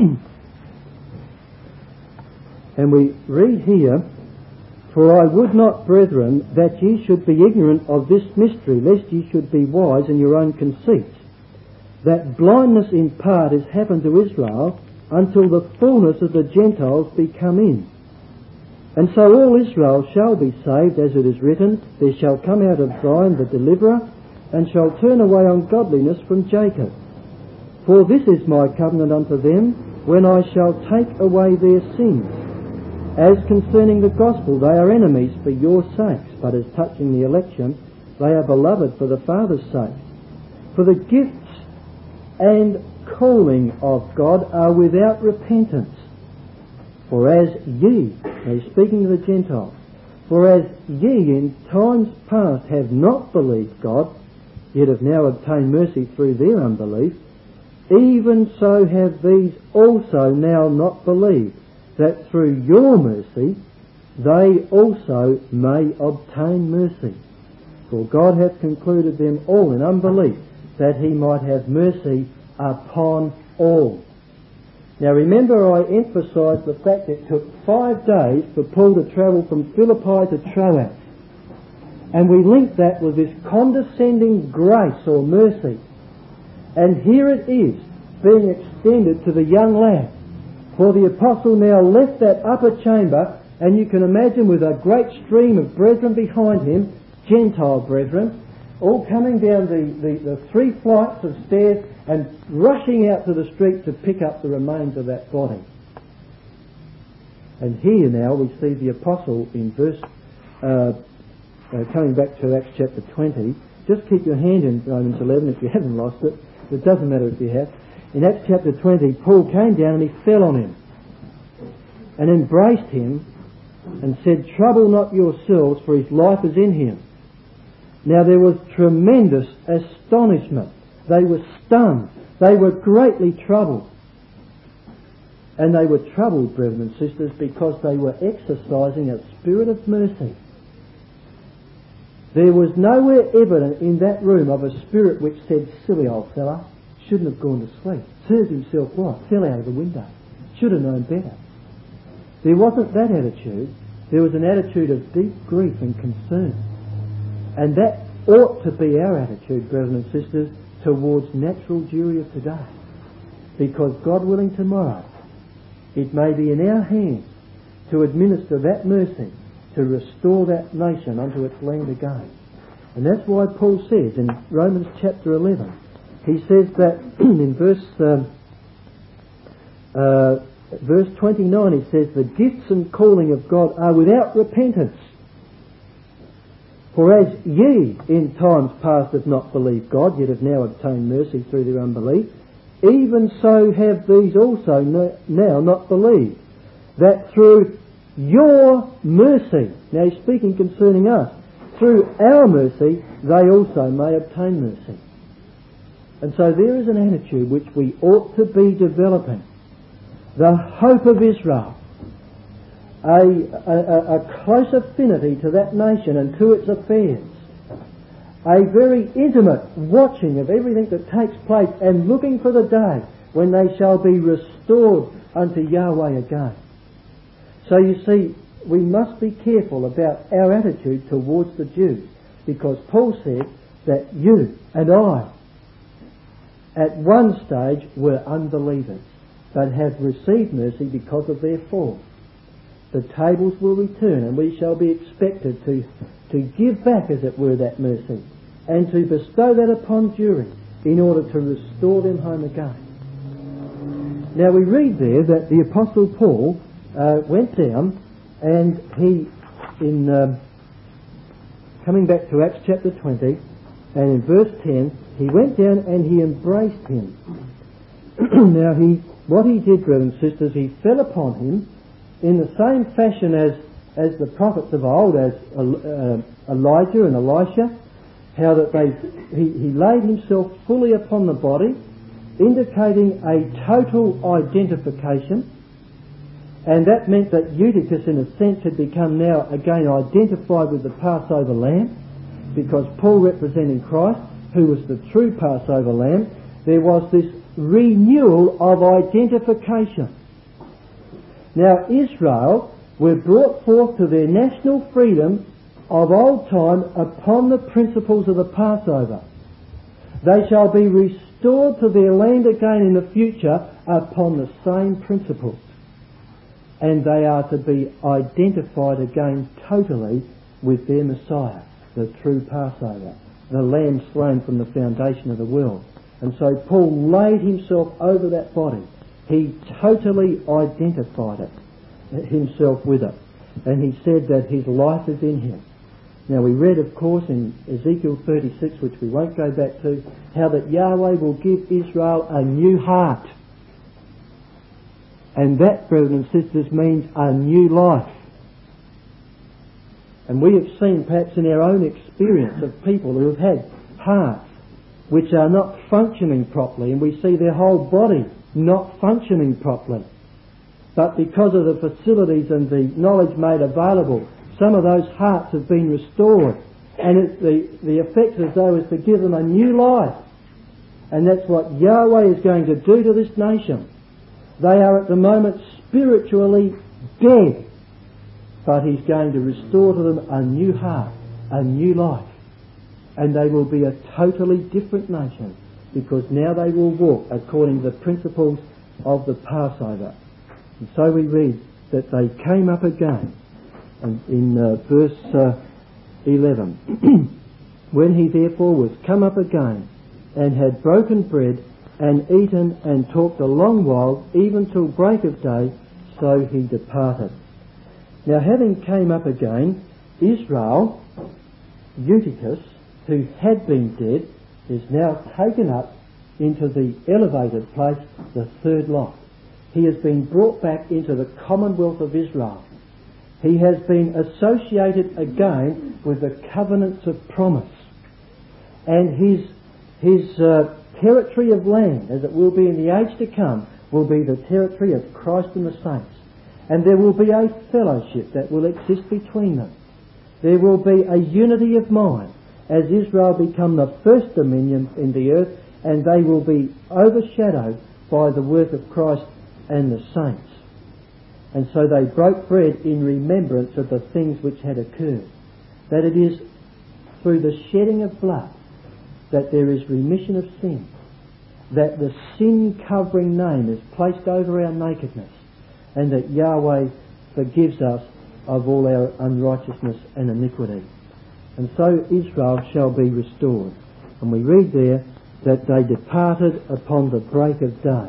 And we read here, for I would not, brethren, that ye should be ignorant of this mystery, lest ye should be wise in your own conceits, that blindness in part is happened to Israel until the fullness of the Gentiles be come in. And so all Israel shall be saved, as it is written, there shall come out of Zion the deliverer, and shall turn away ungodliness from Jacob. For this is my covenant unto them, when I shall take away their sins. As concerning the gospel, they are enemies for your sakes, but as touching the election, they are beloved for the Father's sake. For the gifts and calling of God are without repentance. For as ye, he's speaking to the Gentiles, for as ye in times past have not believed God, yet have now obtained mercy through their unbelief, even so have these also now not believed, that through your mercy they also may obtain mercy. For God hath concluded them all in unbelief, that he might have mercy upon all. Now remember, I emphasised the fact it took 5 days for Paul to travel from Philippi to Troas. And we link that with this condescending grace or mercy. And here it is, being extended to the young lad. For the apostle now left that upper chamber, and you can imagine with a great stream of brethren behind him, Gentile brethren, all coming down the 3 flights of stairs, and rushing out to the street to pick up the remains of that body. And here now we see the apostle in verse, coming back to Acts chapter 20. Just keep your hand in Romans 11 if you haven't lost it. It doesn't matter if you have. In Acts chapter 20, Paul came down and he fell on him and embraced him and said, "Trouble not yourselves, for his life is in him." Now there was tremendous astonishment. They were stunned. They were greatly troubled. And they were troubled, brethren and sisters, because they were exercising a spirit of mercy. There was nowhere evident in that room of a spirit which said, "Silly old fella, shouldn't have gone to sleep. Served himself right, fell out of the window. Should have known better." There wasn't that attitude. There was an attitude of deep grief and concern. And that ought to be our attitude, brethren and sisters, towards natural Jewry of today. Because God willing, tomorrow, it may be in our hands to administer that mercy, to restore that nation unto its land again. And that's why Paul says in Romans chapter 11, he says that in verse 29, he says, "The gifts and calling of God are without repentance. For as ye in times past have not believed God, yet have now obtained mercy through their unbelief, even so have these also now not believed, that through your mercy," now he's speaking concerning us, "through our mercy they also may obtain mercy." And so there is an attitude which we ought to be developing. The hope of Israel, a close affinity to that nation and to its affairs, a very intimate watching of everything that takes place, and looking for the day when they shall be restored unto Yahweh again. So you see, we must be careful about our attitude towards the Jews, because Paul said that you and I at one stage were unbelievers, but have received mercy because of their fall. The tables will return, and we shall be expected to give back, as it were, that mercy, and to bestow that upon Jewry in order to restore them home again. Now we read there that the Apostle Paul went down, and he, coming back to Acts chapter 20, and in verse 10, he went down and he embraced him. Now what he did, brothers and sisters, he fell upon him in the same fashion as the prophets of old, as Elijah and Elisha, how that he laid himself fully upon the body, indicating a total identification. And that meant that Eutychus, in a sense, had become now again identified with the Passover lamb, because Paul, representing Christ, who was the true Passover lamb, there was this renewal of identification. Now Israel were brought forth to their national freedom of old time upon the principles of the Passover. They shall be restored to their land again in the future upon the same principles. And they are to be identified again totally with their Messiah, the true Passover, the Lamb slain from the foundation of the world. And so Paul laid himself over that body. He totally identified himself with it. And he said that his life is in him. Now we read, of course, in Ezekiel 36, which we won't go back to, how that Yahweh will give Israel a new heart. And that, brothers and sisters, means a new life. And we have seen, perhaps in our own experience, of people who have had hearts which are not functioning properly, and we see their whole body not functioning properly. But because of the facilities and the knowledge made available, some of those hearts have been restored, and the effect as though is to give them a new life. And that's what Yahweh is going to do to this nation. They are at the moment spiritually dead, but he's going to restore to them a new heart, a new life, and they will be a totally different nation, because now they will walk according to the principles of the Passover. And so we read that they came up again, and in verse 11, when he therefore was come up again and had broken bread and eaten and talked a long while, even till break of day, so he departed. Now having came up again, Israel, Eutychus, who had been dead, is now taken up into the elevated place, the third lot. He has been brought back into the commonwealth of Israel. He has been associated again with the covenants of promise. And his territory of land, as it will be in the age to come, will be the territory of Christ and the saints. And there will be a fellowship that will exist between them. There will be a unity of mind as Israel become the first dominion in the earth, and they will be overshadowed by the work of Christ and the saints. And so they broke bread in remembrance of the things which had occurred. That it is through the shedding of blood that there is remission of sin, that the sin-covering name is placed over our nakedness, and that Yahweh forgives us of all our unrighteousness and iniquity. And so Israel shall be restored. And we read there that they departed upon the break of day.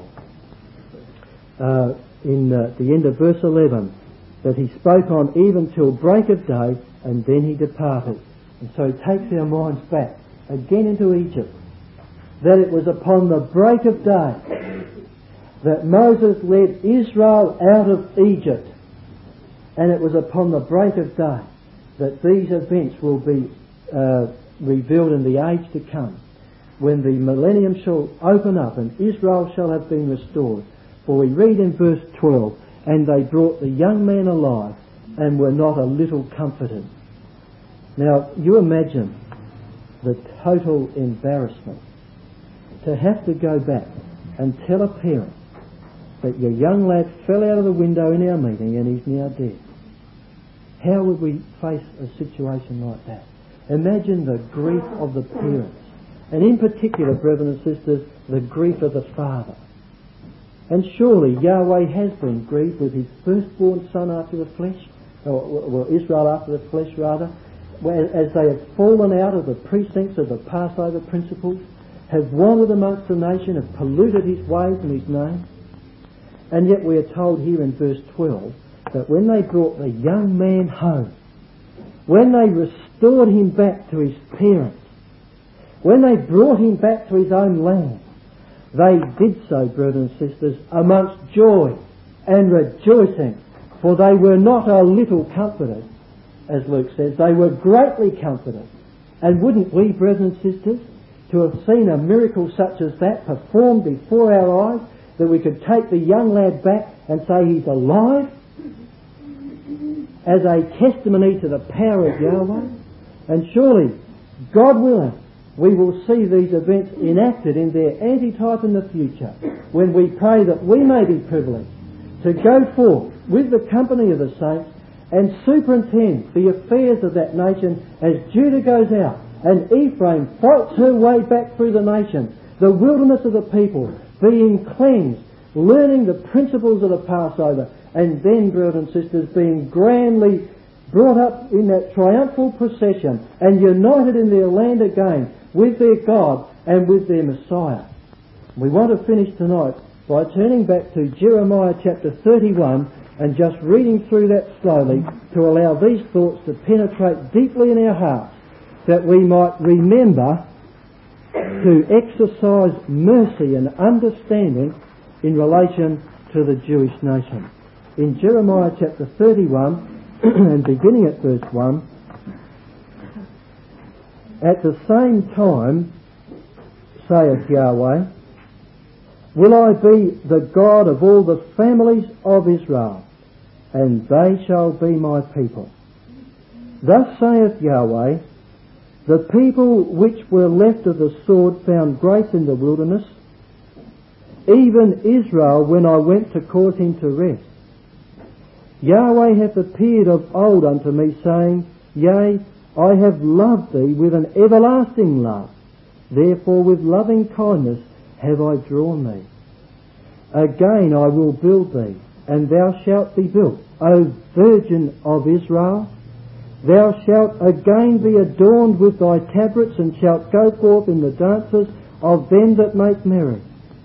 In the end of verse 11, that he spoke on even till break of day, and then he departed. And so he takes our minds back again into Egypt, that it was upon the break of day that Moses led Israel out of Egypt, and it was upon the break of day that these events will be revealed in the age to come, when the millennium shall open up and Israel shall have been restored. For we read in verse 12, and they brought the young man alive and were not a little comforted. Now you imagine the total embarrassment to have to go back and tell a parent that your young lad fell out of the window in our meeting and he's now dead. How would we face a situation like that? Imagine the grief of the parents, and in particular, brethren and sisters, the grief of the father. And surely Yahweh has been grieved with his firstborn son after the flesh, or Israel after the flesh rather, as they have fallen out of the precincts of the Passover principles, have wandered amongst the nation, have polluted his ways and his name. And yet we are told here in verse 12 that when they brought the young man home, when they restored him back to his parents, when they brought him back to his own land, they did so, brothers and sisters, amongst joy and rejoicing, for they were not a little comforted, as Luke says, they were greatly comforted. And wouldn't we, brothers and sisters, to have seen a miracle such as that performed before our eyes, that we could take the young lad back and say he's alive, as a testimony to the power of Yahweh? And surely, God willing, we will see these events enacted in their antitype in the future, when we pray that we may be privileged to go forth with the company of the saints and superintend the affairs of that nation as Judah goes out and Ephraim fights her way back through the nation, the wilderness of the people, being cleansed, learning the principles of the Passover, and then, brothers and sisters, being grandly brought up in that triumphal procession and united in their land again with their God and with their Messiah. We want to finish tonight by turning back to Jeremiah chapter 31 and just reading through that slowly to allow these thoughts to penetrate deeply in our hearts, that we might remember to exercise mercy and understanding in relation to the Jewish nation. In Jeremiah chapter 31 and beginning at verse 1, at the same time, saith Yahweh, will I be the God of all the families of Israel, and they shall be my people. Thus saith Yahweh, the people which were left of the sword found grace in the wilderness, even Israel when I went to cause him to rest. Yahweh hath appeared of old unto me, saying, Yea, I have loved thee with an everlasting love. Therefore with loving kindness have I drawn thee. Again I will build thee, and thou shalt be built, O Virgin of Israel. Thou shalt again be adorned with thy tabrets, and shalt go forth in the dances of them that make merry.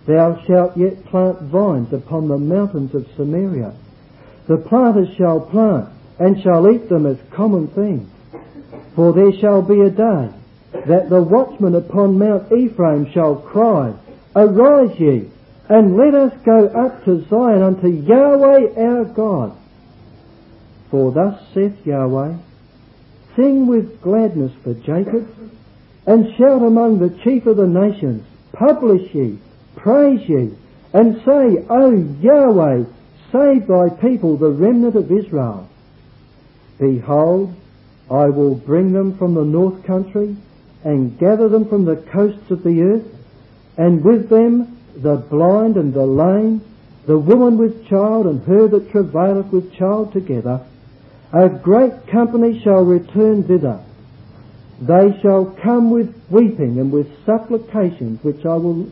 Thou shalt yet plant vines upon the mountains of Samaria. The planters shall plant, and shall eat them as common things. For there shall be a day that the watchmen upon Mount Ephraim shall cry, Arise ye, and let us go up to Zion unto Yahweh our God. For thus saith Yahweh, Sing with gladness for Jacob, and shout among the chief of the nations, Publish ye, praise ye, and say, O Yahweh, save thy people, the remnant of Israel. Behold, I will bring them from the north country, and gather them from the coasts of the earth, and with them the blind and the lame, the woman with child, and her that travaileth with child together. A great company shall return thither. They shall come with weeping and with supplications, which I will...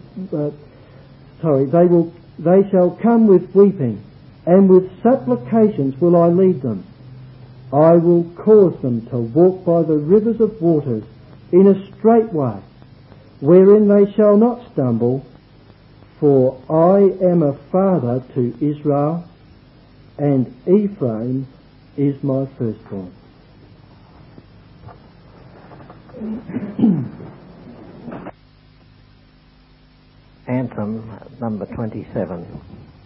They shall come with weeping, and with supplications will I lead them. I will cause them to walk by the rivers of waters in a straight way, wherein they shall not stumble, for I am a father to Israel, and Ephraim is my firstborn. Anthem number 27.